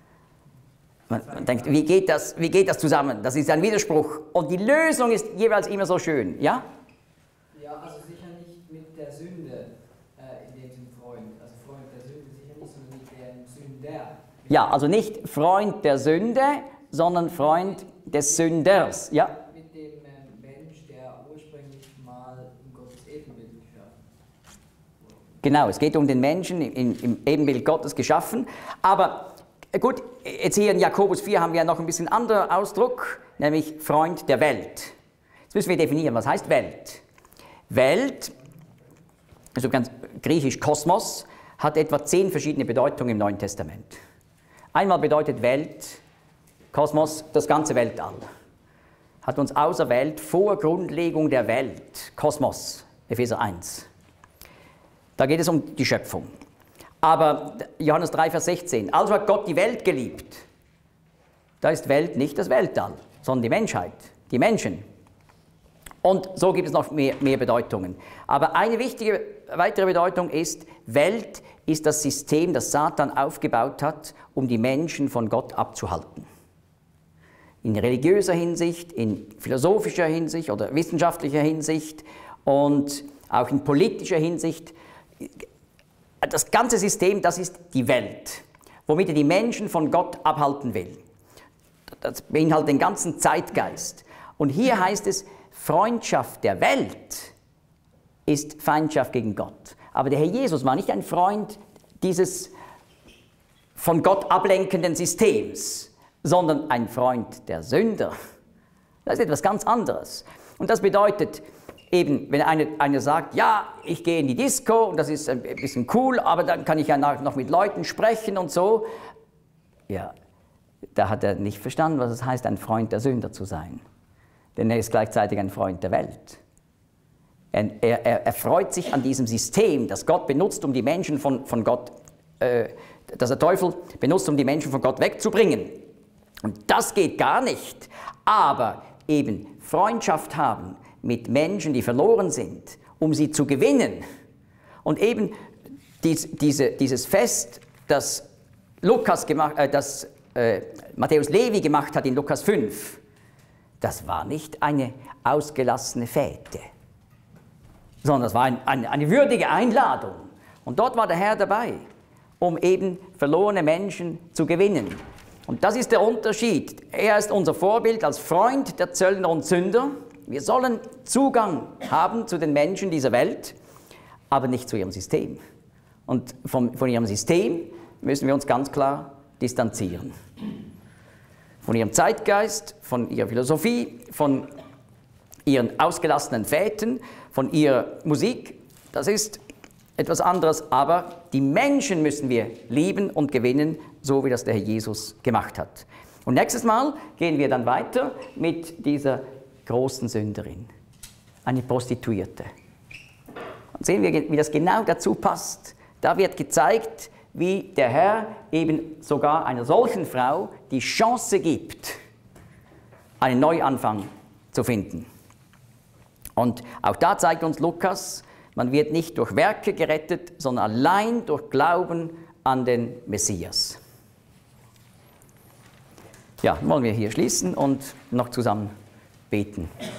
Man denkt, wie geht das zusammen? Das ist ein Widerspruch. Und die Lösung ist jeweils immer so schön, ja? Ja, also sicher nicht mit der Sünde in dem Sinne Freund. Also Freund der Sünde sicher nicht, sondern mit dem Sünder. Ja, also nicht Freund der Sünde, sondern Freund des Sünders, ja? Mit dem Mensch, der ursprünglich mal in Gottes Ebenbild geschaffen wurde. Genau, es geht um den Menschen im Ebenbild Gottes geschaffen. Aber gut, jetzt hier in Jakobus 4 haben wir noch ein bisschen anderen Ausdruck, nämlich Freund der Welt. Jetzt müssen wir definieren, was heißt Welt? Welt, also ganz griechisch Kosmos, hat etwa 10 verschiedene Bedeutungen im Neuen Testament. Einmal bedeutet Welt, Kosmos, das ganze Weltall. Hat uns auserwählt vor Grundlegung der Welt, Kosmos, Epheser 1. Da geht es um die Schöpfung. Aber Johannes 3, Vers 16, also hat Gott die Welt geliebt. Da ist Welt nicht das Weltall, sondern die Menschheit, die Menschen. Und so gibt es noch mehr Bedeutungen. Aber eine wichtige weitere Bedeutung ist, Welt ist das System, das Satan aufgebaut hat, um die Menschen von Gott abzuhalten. In religiöser Hinsicht, in philosophischer Hinsicht oder wissenschaftlicher Hinsicht und auch in politischer Hinsicht. Das ganze System, das ist die Welt, womit er die Menschen von Gott abhalten will. Das beinhaltet den ganzen Zeitgeist. Und hier heißt es, Freundschaft der Welt ist Feindschaft gegen Gott. Aber der Herr Jesus war nicht ein Freund dieses von Gott ablenkenden Systems, sondern ein Freund der Sünder. Das ist etwas ganz anderes. Und das bedeutet eben, wenn einer sagt, ja, ich gehe in die Disco und das ist ein bisschen cool, aber dann kann ich ja noch mit Leuten sprechen und so. Ja, da hat er nicht verstanden, was es heißt, ein Freund der Sünder zu sein. Denn er ist gleichzeitig ein Freund der Welt. Er freut sich an diesem System, das Gott benutzt, um die Menschen von Gott, das der Teufel benutzt, um die Menschen von Gott wegzubringen. Und das geht gar nicht. Aber eben Freundschaft haben mit Menschen, die verloren sind, um sie zu gewinnen. Und eben dieses Fest, das Matthäus Levi gemacht hat in Lukas 5, das war nicht eine ausgelassene Fete, sondern das war eine würdige Einladung. Und dort war der Herr dabei. um eben verlorene Menschen zu gewinnen. Und das ist der Unterschied. Er ist unser Vorbild als Freund der Zöllner und Sünder. Wir sollen Zugang haben zu den Menschen dieser Welt, aber nicht zu ihrem System. Und von ihrem System müssen wir uns ganz klar distanzieren. Von ihrem Zeitgeist, von ihrer Philosophie, von ihren ausgelassenen Vätern, von ihrer Musik. Das ist etwas anderes, aber die Menschen müssen wir lieben und gewinnen, so wie das der Herr Jesus gemacht hat. Und nächstes Mal gehen wir dann weiter mit dieser großen Sünderin, eine Prostituierte. Und sehen wir, wie das genau dazu passt. Da wird gezeigt, wie der Herr eben sogar einer solchen Frau die Chance gibt, einen Neuanfang zu finden. Und auch da zeigt uns Lukas, man wird nicht durch Werke gerettet, sondern allein durch Glauben an den Messias. Ja, wollen wir hier schließen und noch zusammen beten.